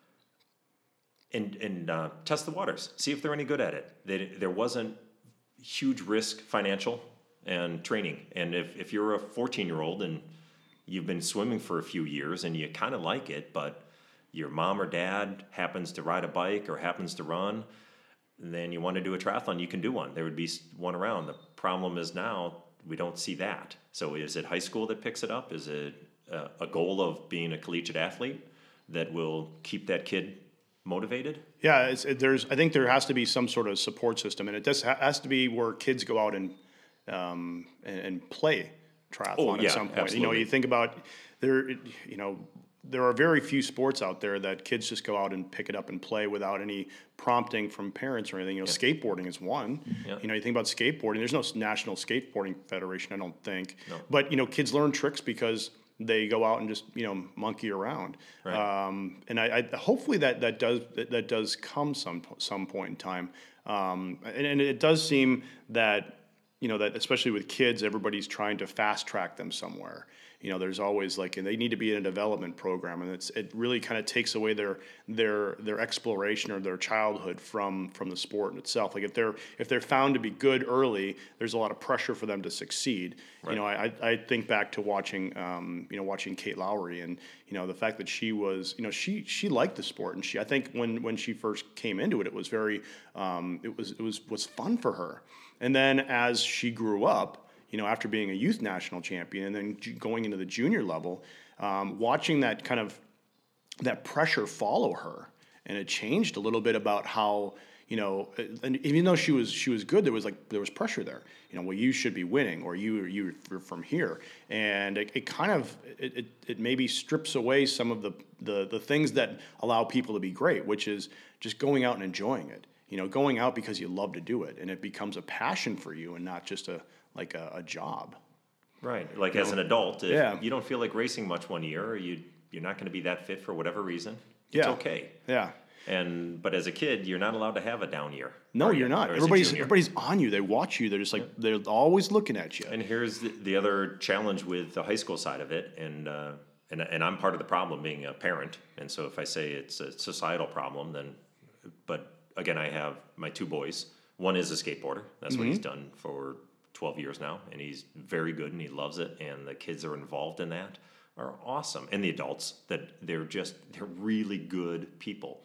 S2: and, and uh, test the waters, see if they're any good at it. They, there wasn't huge risk financial and training. And if, if you're a fourteen-year-old and you've been swimming for a few years and you kind of like it, but your mom or dad happens to ride a bike or happens to run, then you want to do a triathlon, you can do one. There would be one around. The problem is now we don't see that. So is it high school that picks it up? Is it a, a goal of being a collegiate athlete that will keep that kid motivated?
S1: Yeah, it's, it, there's. I think there has to be some sort of support system, and it does ha- has to be where kids go out and um, and, and play triathlon
S2: Oh,
S1: at
S2: yeah,
S1: some point. You know,
S2: absolutely.
S1: you think about there. You know, there are very few sports out there that kids just go out and pick it up and play without any prompting from parents or anything. You know, skateboarding is one.
S2: Yeah.
S1: You know, you think about skateboarding. There's no national skateboarding federation, I don't think.
S2: No.
S1: But you know, kids learn tricks because they go out and just you know monkey around.
S2: Right.
S1: Um, and I, I hopefully that that does that, that does come some some point in time. Um, and, and it does seem that you know that especially with kids, everybody's trying to fast track them somewhere. You know, there's always like, and they need to be in a development program, and it's it really kind of takes away their their their exploration or their childhood from from the sport in itself. Like if they're if they're found to be good early, there's a lot of pressure for them to succeed.
S2: Right.
S1: You know, I I think back to watching um, you know watching Kate Lowry, and you know the fact that she was you know she she liked the sport, and she I think when when she first came into it, it was very um, it was it was was fun for her, and then as she grew up. You know, after being a youth national champion and then ju- going into the junior level, um, watching that kind of that pressure follow her, and it changed a little bit about how you know, and even though she was she was good, there was like there was pressure there. You know, well, you should be winning, or you you you're from here, and it, it kind of it, it it maybe strips away some of the, the the things that allow people to be great, which is just going out and enjoying it. You know, going out because you love to do it, and it becomes a passion for you, and not just a like a, a job.
S2: Right. Like as an adult, if
S1: Yeah.
S2: you don't feel like racing much one year, or you you're not going to be that fit for whatever reason. It's
S1: Yeah.
S2: okay.
S1: Yeah.
S2: And but as a kid, you're not allowed to have a down year.
S1: No,
S2: are
S1: you're
S2: you?
S1: not.
S2: Or as a
S1: Everybody's
S2: junior.
S1: everybody's on you. They watch you. They're just like they're always looking at you.
S2: And here's the, the other challenge with the high school side of it, and uh, and and I'm part of the problem being a parent. And so if I say it's a societal problem, then, but again, I have my two boys. One is a skateboarder. That's what he's done for twelve years now, and he's very good and he loves it. And the kids that are involved in that are awesome, and the adults that they're just they're really good people.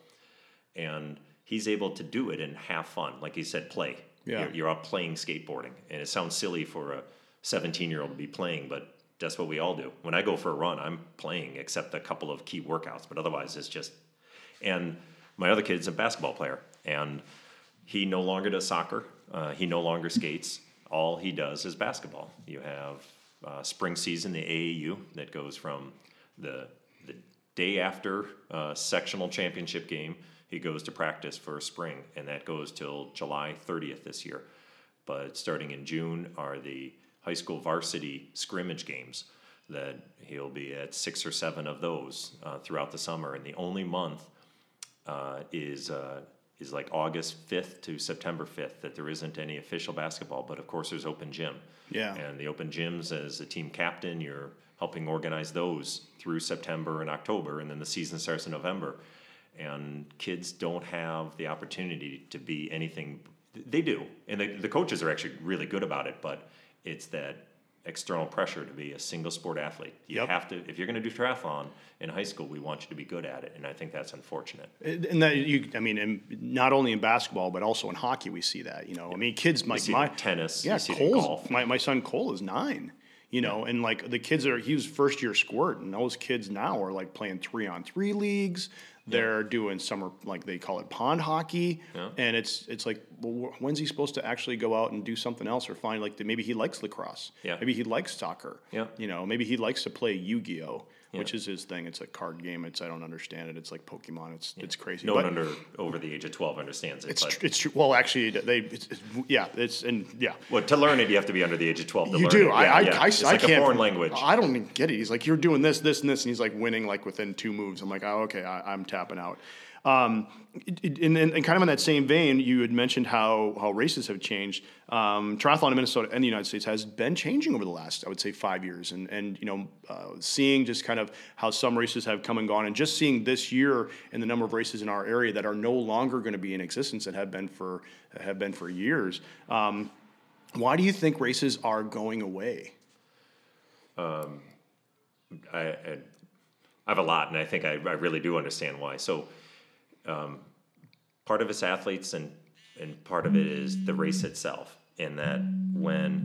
S2: And he's able to do it and have fun, like he said, play.
S1: Yeah.
S2: You're, you're out playing skateboarding, and it sounds silly for a seventeen-year-old to be playing, but that's what we all do. When I go for a run, I'm playing, except a couple of key workouts, but otherwise it's just. And my other kid's a basketball player, and he no longer does soccer. Uh, he no longer skates. All he does is basketball. You have uh, spring season, the A A U, that goes from the the day after uh, sectional championship game. He goes to practice for spring, and that goes till July thirtieth this year. But starting in June are the high school varsity scrimmage games that he'll be at six or seven of those uh, throughout the summer. And the only month uh, is uh, is like August fifth to September fifth that there isn't any official basketball, but of course there's open gym.
S1: Yeah.
S2: And the open gyms, as a team captain, you're helping organize those through September and October, and then the season starts in November. And kids don't have the opportunity to be anything. They do, and the, the coaches are actually really good about it, but it's that external pressure to be a single sport athlete. You
S1: Yep.
S2: have to, if you're going to do triathlon in high school, we want you to be good at it, and I think that's unfortunate.
S1: And that you, I mean, and not only in basketball but also in hockey, we see that. You know, I mean, kids like
S2: see
S1: my
S2: it in tennis,
S1: yeah,
S2: you see it in
S1: Cole's,
S2: golf.
S1: my my son Cole is nine. You know, and like the kids are, he was first year squirt, and those kids now are like playing three on three leagues. They're doing summer, like they call it pond hockey,
S2: Yeah.
S1: and it's it's like, well, wh- when's he supposed to actually go out and do something else or find like the, maybe he likes lacrosse,
S2: Yeah.
S1: maybe he likes soccer,
S2: Yeah.
S1: you know, maybe he likes to play Yu-Gi-Oh,
S2: Yeah.
S1: which is his thing. It's a card game. It's I don't understand it. It's like Pokemon. It's it's crazy.
S2: No
S1: But
S2: one under over the age of twelve understands it.
S1: it's
S2: but
S1: tr- it's true. Well, actually, they it's, it's, yeah, it's and yeah.
S2: well, to learn it, you have to be under the age of twelve to
S1: You
S2: learn
S1: do.
S2: it.
S1: I,
S2: Yeah,
S1: I,
S2: yeah.
S1: I,
S2: It's
S1: I
S2: like
S1: can't.
S2: a foreign language.
S1: I don't even get it. He's like, you're doing this, this, and this, and he's like winning like within two moves. I'm like, oh, okay, I, I'm tapping out. Um, it- it- and, and, and kind of in that same vein, you had mentioned how how races have changed. Um, triathlon in Minnesota and the United States has been changing over the last, I would say, five years. And and you know, uh, seeing just kind of how some races have come and gone, and just seeing this year and the number of races in our area that are no longer going to be in existence that have been for have been for years. Um, why do you think races are going away?
S2: I, I, I have a lot, and I think I, I really do understand why. So, um, part of it's athletes, and and part of it is the race itself. In that, when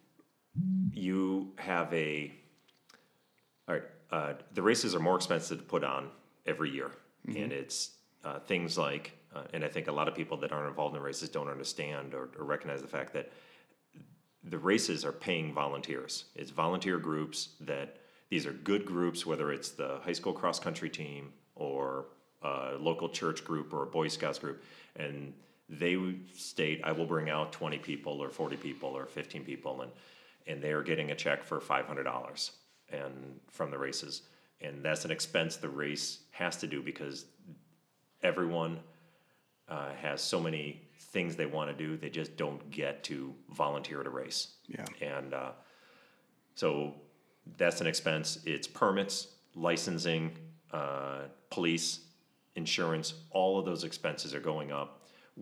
S2: you have a, all right, uh, the races are more expensive to put on every year, mm-hmm. and it's uh, things like, uh, and I think a lot of people that aren't involved in races don't understand or, or recognize the fact that the races are paying volunteers. It's volunteer groups that. These are good groups, whether it's the high school cross country team or a local church group or a Boy Scouts group, and they state, I will bring out twenty people or forty people or fifteen people, and and they are getting a check for five hundred dollars and from the races, and that's an expense the race has to do because everyone uh, has so many things they want to do, they just don't get to volunteer at a race.
S1: Yeah,
S2: and uh, so. That's an expense. It's permits, licensing, uh, police, insurance. All of those expenses are going up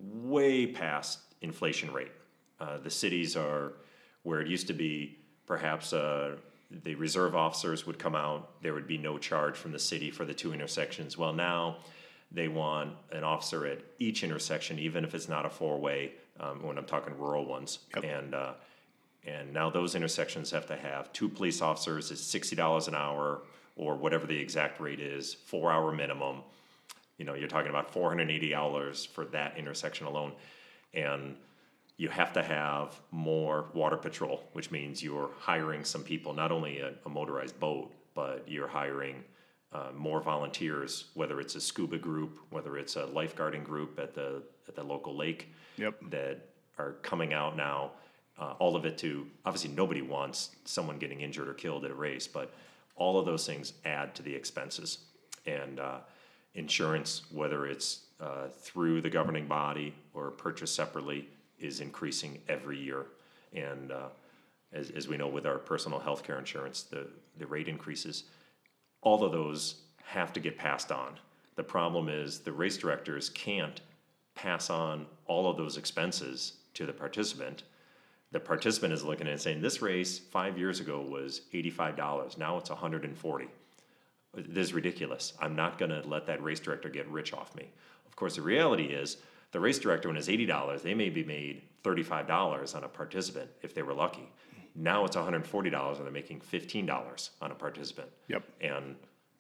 S2: way past inflation rate. Uh, the cities are where it used to be perhaps uh, the reserve officers would come out. There would be no charge from the city for the two intersections. Well, now they want an officer at each intersection, even if it's not a four-way, um, when I'm talking rural ones.
S1: Yep.
S2: And uh, And now those intersections have to have two police officers. It's sixty dollars an hour or whatever the exact rate is, four-hour minimum. You know, you're talking about four hundred eighty dollars for that intersection alone. And you have to have more water patrol, which means you're hiring some people, not only a, a motorized boat, but you're hiring uh, more volunteers, whether it's a scuba group, whether it's a lifeguarding group at the at the local lake
S1: Yep.
S2: that are coming out now. Uh, all of it to, obviously nobody wants someone getting injured or killed at a race, but all of those things add to the expenses. And uh, insurance, whether it's uh, through the governing body or purchased separately, is increasing every year. And uh, as, as we know with our personal health care insurance, the, the rate increases. All of those have to get passed on. The problem is the race directors can't pass on all of those expenses to the participant. The participant is looking at it and saying, this race five years ago was eighty-five dollars. Now it's one hundred forty dollars. This is ridiculous. I'm not going to let that race director get rich off me. Of course, the reality is the race director, when it's eighty dollars, they may be made thirty-five dollars on a participant if they were lucky. Now it's one hundred forty dollars and they're making fifteen dollars on a participant.
S1: Yep.
S2: And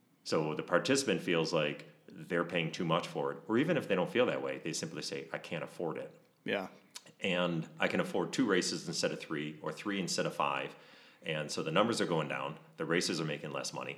S2: so the participant feels like they're paying too much for it. Or even if they don't feel that way, they simply say, I can't afford it.
S1: Yeah.
S2: And I can afford two races instead of three, or three instead of five. And so the numbers are going down. The races are making less money.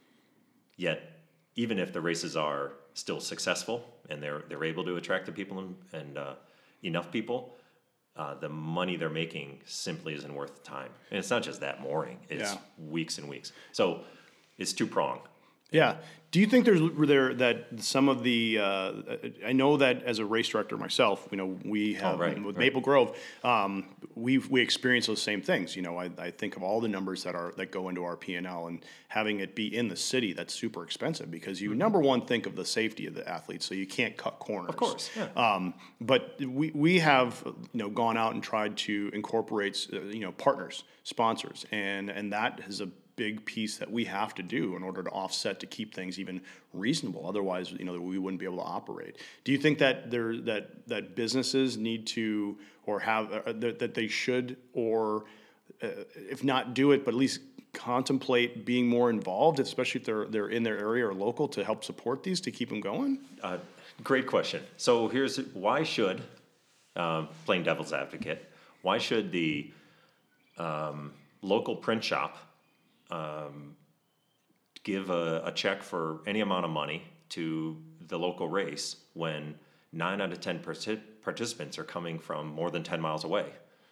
S2: Yet, even if the races are still successful and they're they're able to attract the people and, and uh, enough people, uh, the money they're making simply isn't worth the time. And it's not just that morning. It's
S1: Yeah.
S2: weeks and weeks. So it's two-pronged.
S1: Yeah. Do you think there's there that some of the uh, I know that as a race director myself, you know, we have
S2: Oh, right,
S1: with
S2: right.
S1: Maple Grove, um, we we experience those same things. You know, I, I think of all the numbers that are that go into our P and L, and having it be in the city, that's super expensive because you number one think of the safety of the athletes, so you can't cut corners.
S2: Of course, yeah.
S1: Um, but we we have you know gone out and tried to incorporate uh, you know partners, sponsors, and and that is a big piece that we have to do in order to offset to keep things even reasonable. Otherwise, you know, we wouldn't be able to operate. Do you think that there that that businesses need to or have uh, that, that they should or uh, if not do it, but at least contemplate being more involved, especially if they're they're in their area or local, to help support these to keep them going?
S2: Uh, great question. So here's why should, um, playing devil's advocate, why should the um, local print shop um, give a, a check for any amount of money to the local race when nine out of ten partic- participants are coming from more than ten miles away?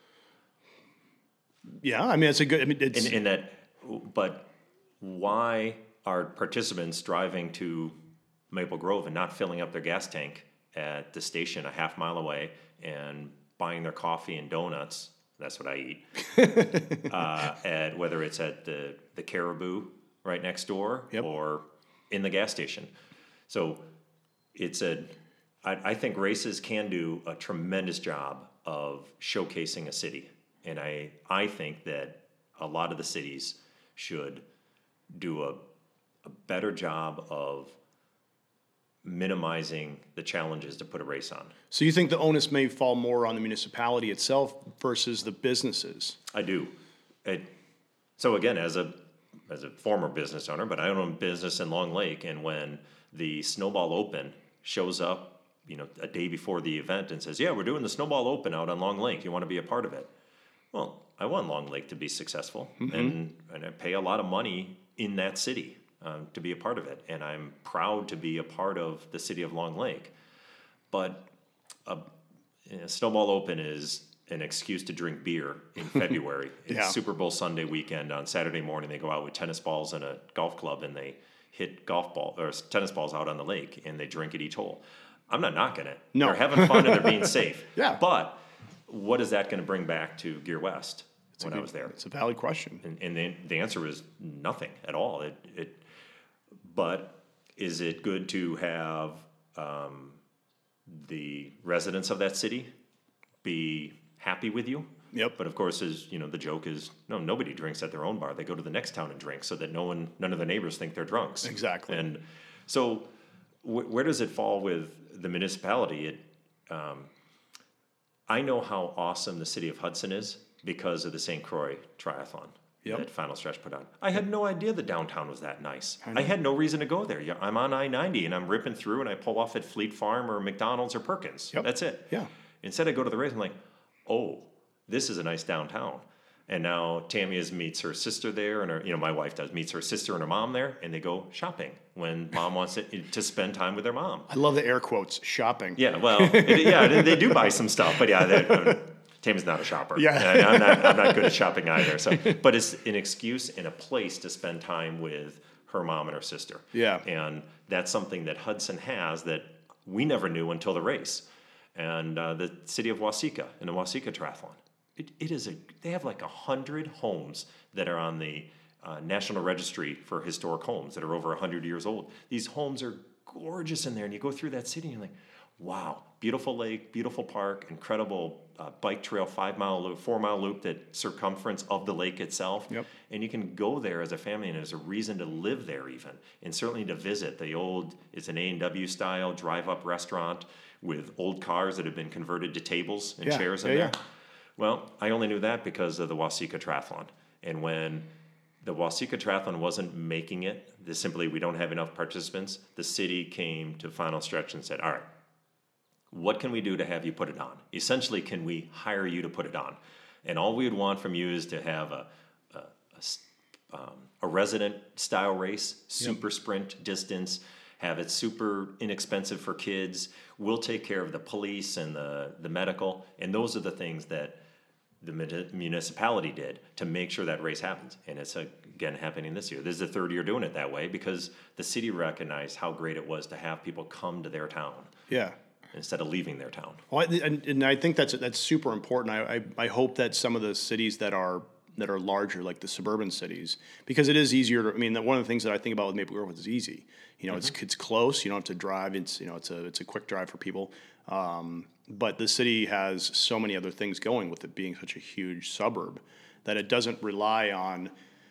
S1: Yeah, I mean, it's a good. I mean, it's
S2: In, in that, but why are participants driving to Maple Grove and not filling up their gas tank at the station a half mile away and buying their coffee and donuts? That's what I eat. uh, at whether it's at the, the Caribou right next door
S1: Yep.
S2: or in the gas station. So it's a, I, I think races can do a tremendous job of showcasing a city. And I, I think that a lot of the cities should do a, a better job of minimizing the challenges to put a race on.
S1: So you think the onus may fall more on the municipality itself versus the businesses?
S2: I do. It, so again, as a as a former business owner, but I own a business in Long Lake, and when the Snowball Open shows up, you know, a day before the event and says, "Yeah, we're doing the Snowball Open out on Long Lake. You want to be a part of it?" Well, I want Long Lake to be successful, mm-hmm. and and I pay a lot of money in that city um, to be a part of it, and I'm proud to be a part of the city of Long Lake. But a, a Snowball Open is an excuse to drink beer in February. It's
S1: Yeah.
S2: Super Bowl Sunday weekend. On Saturday morning, they go out with tennis balls and a golf club, and they hit golf ball or tennis balls out on the lake, and they drink at each hole. I'm not knocking it.
S1: No.
S2: They're having fun and they're being safe.
S1: Yeah.
S2: But what is that going to bring back to Gear West
S1: It's
S2: when
S1: a good,
S2: I was there?
S1: It's a valid question.
S2: And, and the, the answer is nothing at all. It, it, but is it good to have um, the residents of that city be happy with you?
S1: Yep.
S2: But of course, is you know the joke is no, nobody drinks at their own bar. They go to the next town and drink so that no one, none of the neighbors think they're drunks.
S1: Exactly.
S2: And so, wh- where does it fall with the municipality? It, um, I know how awesome the city of Hudson is because of the Saint Croix Triathlon
S1: Yep.
S2: that Final Stretch put on. I had no idea the downtown was that nice.
S1: I
S2: I,
S1: know.
S2: had no reason to go there. Yeah, I'm on I ninety and I'm ripping through and I pull off at Fleet Farm or McDonald's or Perkins.
S1: Yep.
S2: That's it.
S1: Yeah.
S2: Instead, I go to the race. I'm like, oh, this is a nice downtown. And now Tammy is meets her sister there, and her, you know, my wife does meets her sister and her mom there, and they go shopping when mom wants to, to spend time with their mom.
S1: I love the air quotes, shopping.
S2: Yeah, well, it, yeah, they, they do buy some stuff, but yeah, they, uh, Tammy's not a shopper.
S1: Yeah.
S2: And I'm not. I'm not good at shopping either. So, but it's an excuse and a place to spend time with her mom and her sister.
S1: Yeah.
S2: And that's something that Hudson has that we never knew until the race. And uh, the city of Waseca and the Waseca Triathlon. It, it is a. They have like a hundred homes that are on the uh, National Registry for Historic Homes that are over a hundred years old. These homes are gorgeous in there, and you go through that city, and you're like, wow, beautiful lake, beautiful park, incredible uh, bike trail, five mile loop, four mile loop, that circumference of the lake itself.
S1: Yep.
S2: And you can go there as a family, and there's a reason to live there even, and certainly to visit the old. It's an A and W style drive up restaurant with old cars that have been converted to tables and
S1: Yeah,
S2: chairs in
S1: yeah,
S2: there.
S1: yeah.
S2: Well, I only knew that because of the Waseca Triathlon. And when the Waseca Triathlon wasn't making it, this simply we don't have enough participants, the city came to Final Stretch and said, all right, what can we do to have you put it on? Essentially, can we hire you to put it on? And all we would want from you is to have a, a, a s- um, a resident style race, super sprint distance, have it super inexpensive for kids. We'll take care of the police and the, the medical. And those are the things that the muni- municipality did to make sure that race happens. And it's a again happening this year. This is the third year doing it that way because the city recognized how great it was to have people come to their town.
S1: Yeah.
S2: Instead of leaving their town.
S1: Well, and, and I think that's that's super important. I, I I hope that some of the cities that are that are larger, like the suburban cities, because it is easier to. I mean, one of the things that I think about with Maple Grove is it's easy. You know, mm-hmm. it's it's close. You don't have to drive. It's you know, it's a it's a quick drive for people. Um, but the city has so many other things going with it being such a huge suburb that it doesn't rely on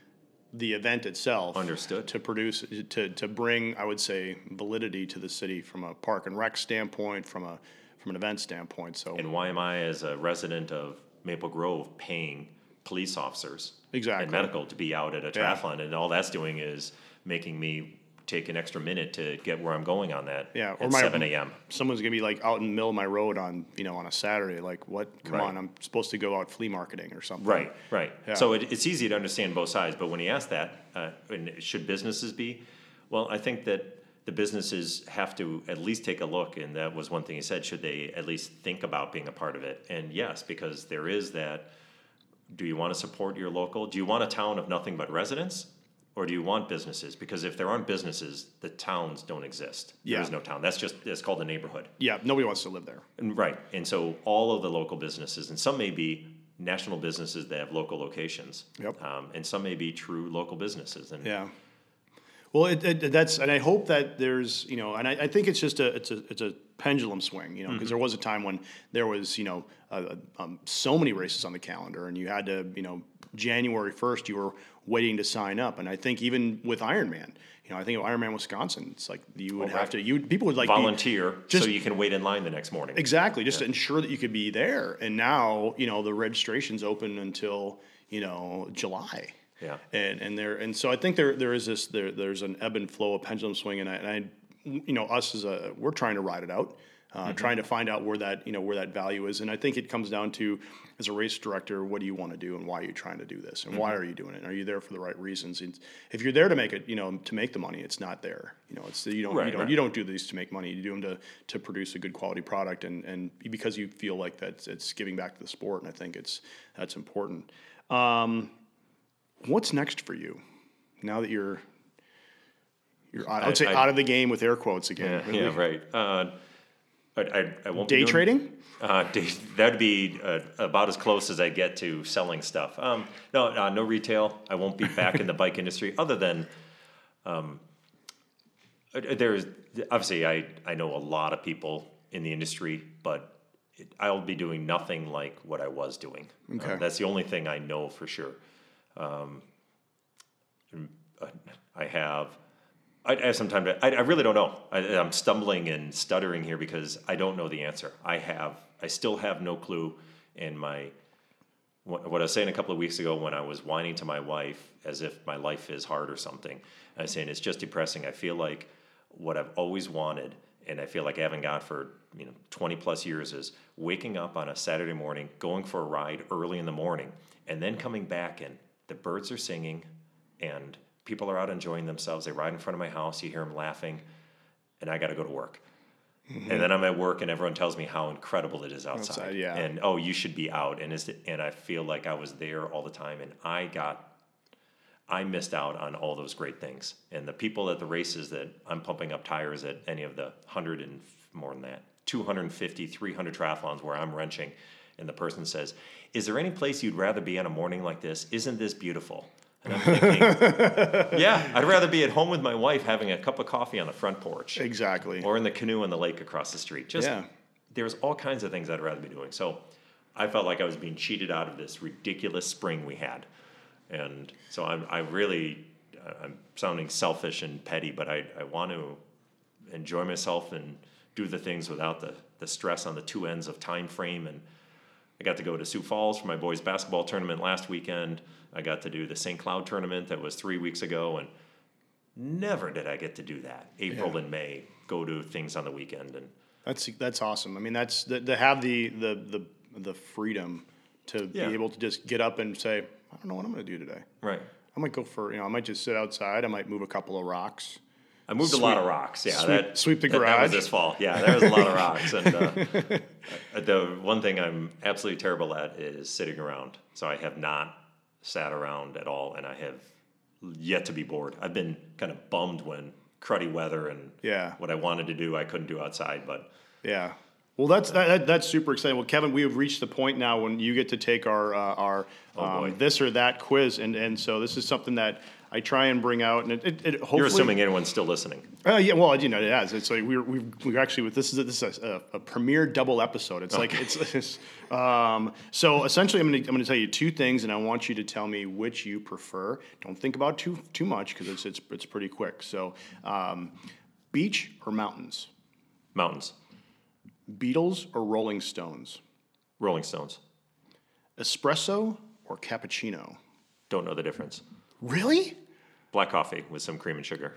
S1: the event itself.
S2: Understood.
S1: To produce, to, to bring, I would say, validity to the city from a park and rec standpoint, from a from an event standpoint. So.
S2: And why am I, as a resident of Maple Grove, paying police officers
S1: exactly.
S2: and medical to be out at a triathlon?
S1: Yeah.
S2: And all that's doing is making me take an extra minute to get where I'm going on that
S1: yeah, or
S2: at
S1: my,
S2: seven a.m.
S1: Someone's gonna be like out in the middle of my road on you know on a Saturday, like what? Come
S2: right.
S1: on, I'm supposed to go out flea marketing or something.
S2: Right, right.
S1: Yeah.
S2: So it, it's easy to understand both sides, but when you ask that, uh, and should businesses be? Well, I think that the businesses have to at least take a look, and that was one thing he said. Should they at least think about being a part of it? And yes, because there is that. Do you want to support your local? Do you want a town of nothing but residents? Or do you want businesses? Because if there aren't businesses, the towns don't exist.
S1: Yeah.
S2: There is no town. That's just, it's called a neighborhood.
S1: Yeah, nobody wants to live there.
S2: And, right. And so all of the local businesses, and some may be national businesses that have local locations.
S1: Yep.
S2: Um, and some may be true local businesses. And
S1: yeah. Well, it, it, that's, and I hope that there's, you know, and I, I think it's just a, it's a, it's a pendulum swing, you know, because mm-hmm. there was a time when there was, you know, uh, um, so many races on the calendar, and you had to, you know, January first, you were waiting to sign up. And I think even with Ironman, you know, I think of Ironman Wisconsin, it's like you would oh, have right. to, you people would like
S2: volunteer
S1: be, just,
S2: so you can wait in line the next morning.
S1: Exactly. Just
S2: yeah.
S1: to ensure that you could be there. And now, you know, the registration's open until, you know, July.
S2: Yeah.
S1: And, and there, and so I think there, there is this, there, there's an ebb and flow, a pendulum swing. And I, and I, you know, us as a, we're trying to ride it out. Uh, mm-hmm. Trying to find out where that you know where that value is, and I think it comes down to, as a race director, what do you want to do, and why are you trying to do this, and mm-hmm. why are you doing it? And are you there for the right reasons? And if you're there to make it, you know, to make the money, it's not there. You know, it's you don't
S2: right,
S1: you don't
S2: right.
S1: you don't do these to make money. You do them to to produce a good quality product, and and because you feel like that it's giving back to the sport, and I think it's that's important. Um, what's next for you now that you're you're I would say I, I, out of the game with air quotes again?
S2: Yeah, yeah right. Uh, I, I, I won't
S1: day
S2: be doing,
S1: trading.
S2: Uh, day, that'd be uh, about as close as I get to selling stuff. Um, no, uh, no retail. I won't be back in the bike industry. Other than, um, there's obviously I, I know a lot of people in the industry, but it, I'll be doing nothing like what I was doing.
S1: Okay,
S2: um, that's the only thing I know for sure. Um, I have. I have some time to. I, I really don't know. I, I'm stumbling and stuttering here because I don't know the answer. I have. I still have no clue. And my what, what I was saying a couple of weeks ago when I was whining to my wife as if my life is hard or something. I was saying it's just depressing. I feel like what I've always wanted, and I feel like I haven't got for you know twenty plus years, is waking up on a Saturday morning, going for a ride early in the morning, and then coming back and the birds are singing, and people are out enjoying themselves. They ride in front of my house. You hear them laughing, and I got to go to work. Mm-hmm. And then I'm at work, and everyone tells me how incredible it is outside.
S1: outside yeah.
S2: And oh, you should be out. And is and I feel like I was there all the time, and I got, I missed out on all those great things. And the people at the races that I'm pumping up tires at any of the hundred and more than that, two hundred fifty, three hundred triathlons where I'm wrenching, and the person says, "Is there any place you'd rather be on a morning like this? Isn't this beautiful?" And I'm thinking, yeah, I'd rather be at home with my wife having a cup of coffee on the front porch.
S1: Exactly.
S2: Or in the canoe on the lake across the street. Just
S1: yeah.
S2: There's all kinds of things I'd rather be doing. So I felt like I was being cheated out of this ridiculous spring we had. And so I'm, I really, I'm sounding selfish and petty, but I, I want to enjoy myself and do the things without the, the stress on the two ends of time frame. And I got to go to Sioux Falls for my boys' basketball tournament last weekend. I got to do the Saint Cloud tournament that was three weeks ago, and never did I get to do that. April yeah. and May, go to things on the weekend, and
S1: that's that's awesome. I mean, that's to, to have the the the the freedom to
S2: yeah.
S1: be able to just get up and say, I don't know what I'm going to do today.
S2: Right.
S1: I might go for you know, I might just sit outside. I might move a couple of rocks.
S2: I moved
S1: sweep,
S2: a lot of rocks. Yeah,
S1: sweep,
S2: that
S1: sweep the
S2: that,
S1: garage.
S2: That was this fall. Yeah, there was a lot of rocks. And uh, the one thing I'm absolutely terrible at is sitting around. So I have not sat around at all, and I have yet to be bored. I've been kind of bummed when cruddy weather and
S1: Yeah.
S2: what I wanted to do I couldn't do outside, but
S1: Yeah. Well, that's that, that, that's super exciting. Well, Kevin, we have reached the point now when you get to take our uh, our
S2: Oh, boy.
S1: um, this or that quiz, and and so this is something that I try and bring out, and it, it, it hopefully
S2: you're assuming anyone's still listening.
S1: Uh, yeah, well, you know, it has. It's like we're we've, we're actually with this is a, this is a, a premiere double episode. It's like it's, it's um, so essentially, I'm gonna I'm gonna tell you two things, and I want you to tell me which you prefer. Don't think about too too much because it's it's it's pretty quick. So, um, beach or mountains,
S2: Mountains,
S1: Beatles or Rolling Stones,
S2: Rolling Stones.
S1: espresso or cappuccino.
S2: Don't know the difference.
S1: Really?
S2: Black coffee with some cream and sugar.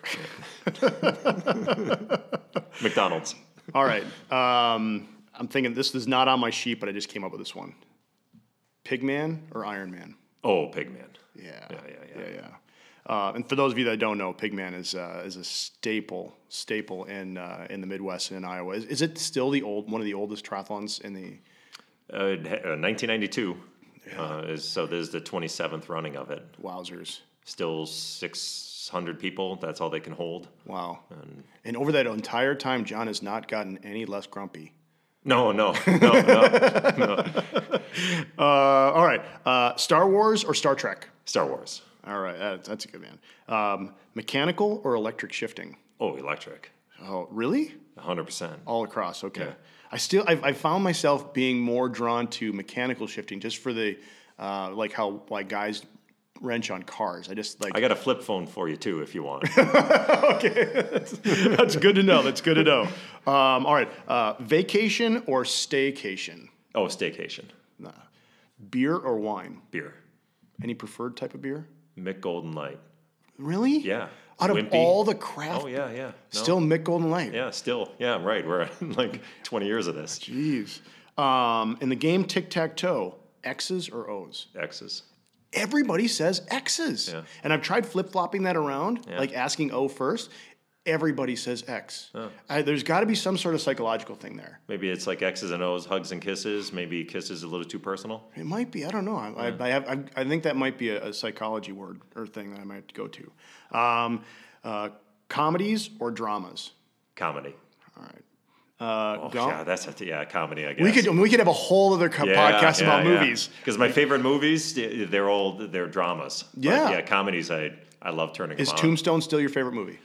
S2: Yeah. McDonald's.
S1: All right. Um, I'm thinking this is not on my sheet, but I just came up with this one. Pigman or Iron Man?
S2: Oh, Pigman.
S1: Yeah.
S2: Yeah, yeah, yeah.
S1: Yeah, yeah. Uh, and for those of you that don't know, Pigman is uh, is a staple staple in uh, in the Midwest and in Iowa. Is, is it still the old one of the oldest triathlons in the?
S2: Uh, uh, nineteen ninety-two. Yeah. Uh, is, so this is the twenty-seventh running of it.
S1: Wowzers!
S2: Still six hundred people. That's all they can hold.
S1: Wow.
S2: And,
S1: and over that entire time, John has not gotten any less grumpy.
S2: no, no, no, no, no.
S1: Uh, all right. Uh, Star Wars or Star Trek?
S2: Star Wars.
S1: All right, that, that's a good man. Um, mechanical or electric shifting?
S2: Oh, electric.
S1: Oh, really?
S2: one hundred percent.
S1: All across. Okay.
S2: Yeah.
S1: I still, I've, I found myself being more drawn to mechanical shifting, just for the, uh, like how like guys wrench on cars. I just like.
S2: I got a flip phone for you too, if you want.
S1: Okay, that's, that's good to know. That's good to know. Um, all right, uh, vacation or staycation?
S2: Oh, staycation.
S1: Nah. Beer or wine?
S2: Beer.
S1: Any preferred type of beer?
S2: Mick Golden Light.
S1: Really?
S2: Yeah.
S1: Out of
S2: Wimpy.
S1: all the craft,
S2: Oh, yeah, yeah. No.
S1: still Mick Golden Light.
S2: Yeah, still. Yeah, right. We're at like twenty years of this.
S1: Jeez. Um, in the game tic-tac-toe, X's or O's?
S2: X's.
S1: Everybody says X's.
S2: Yeah.
S1: And I've tried flip-flopping that around,
S2: Yeah.
S1: like asking O first. Everybody says X.
S2: Oh.
S1: I, there's got to be some sort of psychological thing there.
S2: Maybe it's like X's and O's, hugs and kisses. Maybe kisses a little too personal.
S1: It might be. I don't know. I, I, I, have, I, I think that might be a, a psychology word or thing that I might go to. Um, uh, comedies or dramas?
S2: Comedy.
S1: All right. Uh,
S2: Oh,
S1: Gum-
S2: yeah, that's a, yeah, comedy, I guess.
S1: we could we could have a whole other co- podcast about movies.
S2: Because my favorite movies, they're all they're dramas. But
S1: Yeah.
S2: yeah, comedies. I I love turning
S1: Is
S2: them on.
S1: Tombstone still your favorite movie?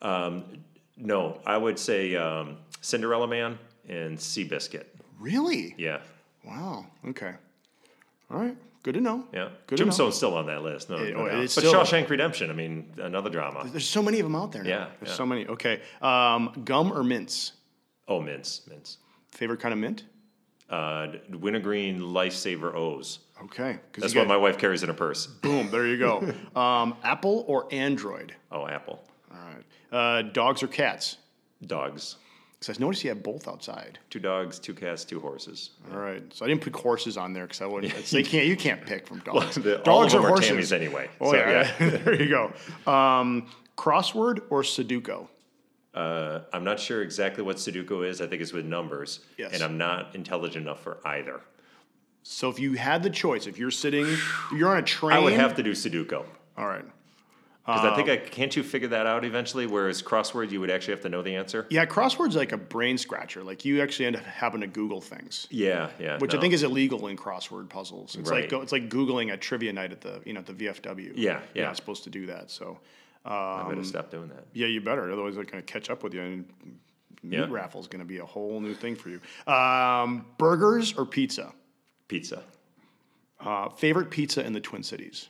S2: No, I would say um, Cinderella Man and Seabiscuit.
S1: Really?
S2: Yeah,
S1: Wow. Okay. All right. Good to know.
S2: yeah.
S1: Good to know.
S2: Tombstone's still on that list. No,
S1: It-
S2: no
S1: oh,
S2: doubt.
S1: it's
S2: But
S1: still-
S2: Shawshank Redemption. I mean, another drama.
S1: There's so many of them out there now.
S2: Yeah,
S1: There's
S2: yeah.
S1: so many. Okay. Um, gum or mints?
S2: Oh, mints, mints.
S1: Favorite kind of mint?
S2: Uh, Wintergreen Lifesaver O's.
S1: Okay. 'Cause
S2: That's
S1: you
S2: what
S1: got-
S2: my wife carries in her purse.
S1: Boom. There you go. um, Apple or Android?
S2: Oh, Apple.
S1: All right. Uh, dogs or cats?
S2: Dogs.
S1: Because I noticed you have both outside.
S2: Two dogs, two cats, two horses.
S1: All right. So I didn't put horses on there because I wouldn't. It's, they can't. You can't pick from dogs.
S2: The-
S1: dogs
S2: all of them
S1: or
S2: are
S1: horses.
S2: Tammy's anyway.
S1: Oh
S2: So,
S1: yeah. There you go. Um, crossword or Sudoku?
S2: Uh, I'm not sure exactly what Sudoku is. I think it's with numbers.
S1: Yes.
S2: And I'm not intelligent enough for either.
S1: So if you had the choice, if you're sitting, if you're on a train.
S2: I would have to do Sudoku.
S1: All right.
S2: Because I think
S1: Um,
S2: I can't you figure that out eventually, whereas crossword you would actually have to know the answer?
S1: Yeah, crossword's like a brain scratcher. Like you actually end up having to Google things,
S2: Yeah, yeah.
S1: which
S2: no.
S1: I think is illegal in crossword puzzles. It's
S2: Right.
S1: like go, it's like Googling a trivia night at the you know at the V F W.
S2: Yeah,
S1: You're
S2: yeah.
S1: not supposed to do that. So
S2: I better stop doing that.
S1: yeah, you better. Otherwise, they're going to catch up with you, and meat
S2: Yeah.
S1: raffle is going to be a whole new thing for you. Um, burgers or pizza?
S2: Pizza.
S1: Uh, favorite pizza in the Twin Cities?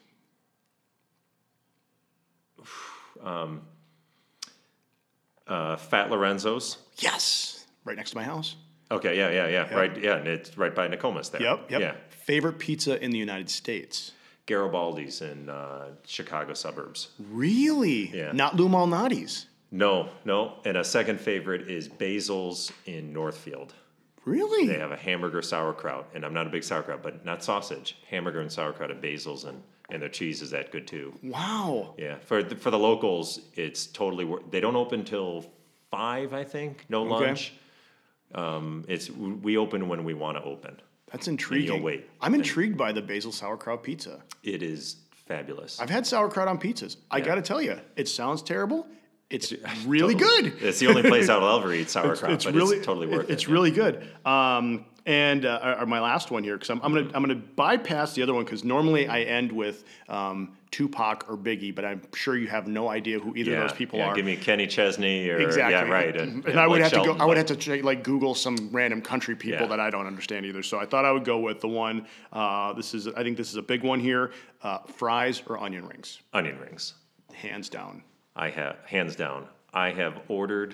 S2: Uh, Fat Lorenzo's.
S1: Yes, right next to my house.
S2: Okay, yeah, yeah, yeah. Right, yeah, and it's right by Nokomis there.
S1: Yep, yep.
S2: Yeah.
S1: Favorite pizza in the United States?
S2: Garibaldi's in uh, Chicago suburbs.
S1: Really?
S2: Yeah.
S1: Not Lou Malnati's.
S2: No, no. And a second favorite is Basil's in Northfield.
S1: Really?
S2: They have a hamburger sauerkraut, and I'm not a big sauerkraut, but not sausage. Hamburger and sauerkraut at Basil's, and, and their cheese is that good too.
S1: Wow.
S2: Yeah, for the, for the locals, it's totally wor- they don't open till five, I think. No
S1: Okay.
S2: lunch. Um, it's we open when we want to open.
S1: That's intriguing.
S2: wait.
S1: I'm intrigued by the basil sauerkraut pizza.
S2: It is fabulous.
S1: I've had sauerkraut on pizzas. I
S2: Yeah.
S1: got to tell you, it sounds terrible. It's really
S2: Totally.
S1: good.
S2: It's the only place I'll ever eat sauerkraut,
S1: It's
S2: but
S1: really
S2: it's totally worth it.
S1: It's
S2: yeah.
S1: really good. Um, and uh, or my last one here, because I'm, I'm gonna I'm gonna bypass the other one because normally I end with um, Tupac or Biggie, but I'm sure you have no idea who either
S2: yeah.
S1: of those people
S2: yeah,
S1: are.
S2: Give me Kenny Chesney or
S1: Exactly.
S2: yeah, right.
S1: And,
S2: And,
S1: I would
S2: Blake
S1: have
S2: Shelton,
S1: to go. I would
S2: but-
S1: have to check, like Google some random country people
S2: Yeah.
S1: that I don't understand either. So I thought I would go with the one. Uh, this is I think this is a big one here. Uh, fries or onion rings,
S2: onion rings.
S1: hands down.
S2: I have hands down. I have ordered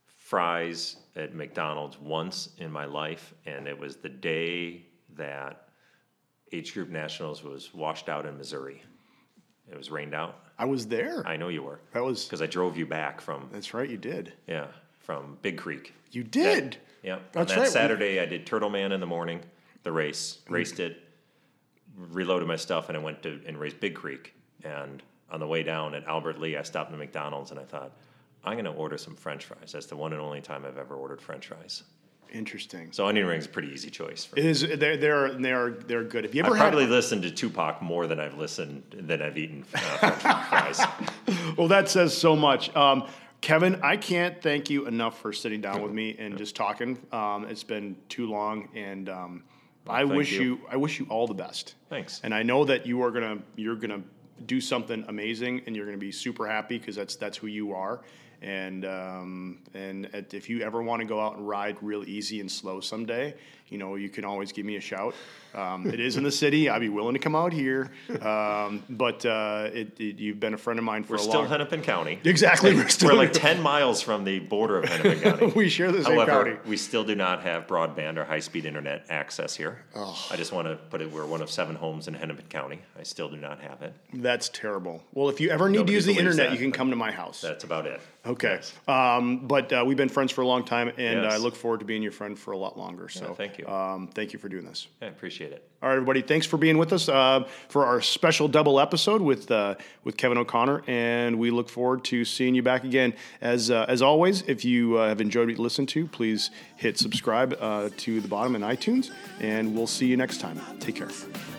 S2: fries at McDonald's once in my life, and it was the day that Age Group Nationals was washed out in Missouri. It was rained out.
S1: I was there.
S2: I know you were.
S1: That was.
S2: Because I drove you back from
S1: That's right. You did.
S2: yeah from Big Creek.
S1: You did.
S2: That, yeah.
S1: That's
S2: On that
S1: right.
S2: Saturday, I did Turtle Man in the morning, the race, raced it, reloaded my stuff, and I went to and raced Big Creek. And on the way down at Albert Lee, I stopped at McDonald's, and I thought, I'm going to order some French fries. That's the one and only time I've ever ordered French fries.
S1: Interesting.
S2: So onion rings is a pretty easy choice for
S1: It
S2: me.
S1: is. They're they're they're they're good. Have you
S2: I
S1: ever had?
S2: probably listened to Tupac more than I've listened than I've eaten uh, French fries.
S1: Well, that says so much. Um, Kevin, I can't thank you enough for sitting down with me and just talking. Um, it's been too long, and um, I
S2: thank
S1: wish
S2: you.
S1: you. I wish you all the best.
S2: Thanks.
S1: And I know that you are gonna you're gonna do something amazing, and you're gonna be super happy because that's that's who you are. And um, and at, if you ever want to go out and ride real easy and slow someday, you know, you can always give me a shout. Um, it is in the city. I'd be willing to come out here. Um, but uh, it, it, you've been a friend of mine for
S2: We're
S1: a
S2: still
S1: long
S2: Hennepin County.
S1: Exactly. We're still
S2: We're like ten miles from the border of Hennepin County.
S1: we share the same
S2: However,
S1: county.
S2: we still do not have broadband or high-speed internet access here. I just want to put it, we're one of seven homes in Hennepin County. I still do not have it.
S1: That's terrible. Well, if you ever need
S2: Nobody
S1: to use the
S2: believes
S1: internet,
S2: that,
S1: you can
S2: but
S1: come to my house.
S2: That's about it.
S1: Okay.
S2: Yes.
S1: Um, but uh, we've been friends for a long time, and
S2: Yes.
S1: I look forward to being your friend for a lot longer. So
S2: Yeah, thank you.
S1: Um, thank you for doing this.
S2: I appreciate it.
S1: All right, everybody. Thanks for being with us uh, for our special double episode with uh, with Kevin O'Connor, and we look forward to seeing you back again. As uh, as always, if you uh, have enjoyed what you listened to, please hit subscribe uh, to the bottom in iTunes, and we'll see you next time. Take care.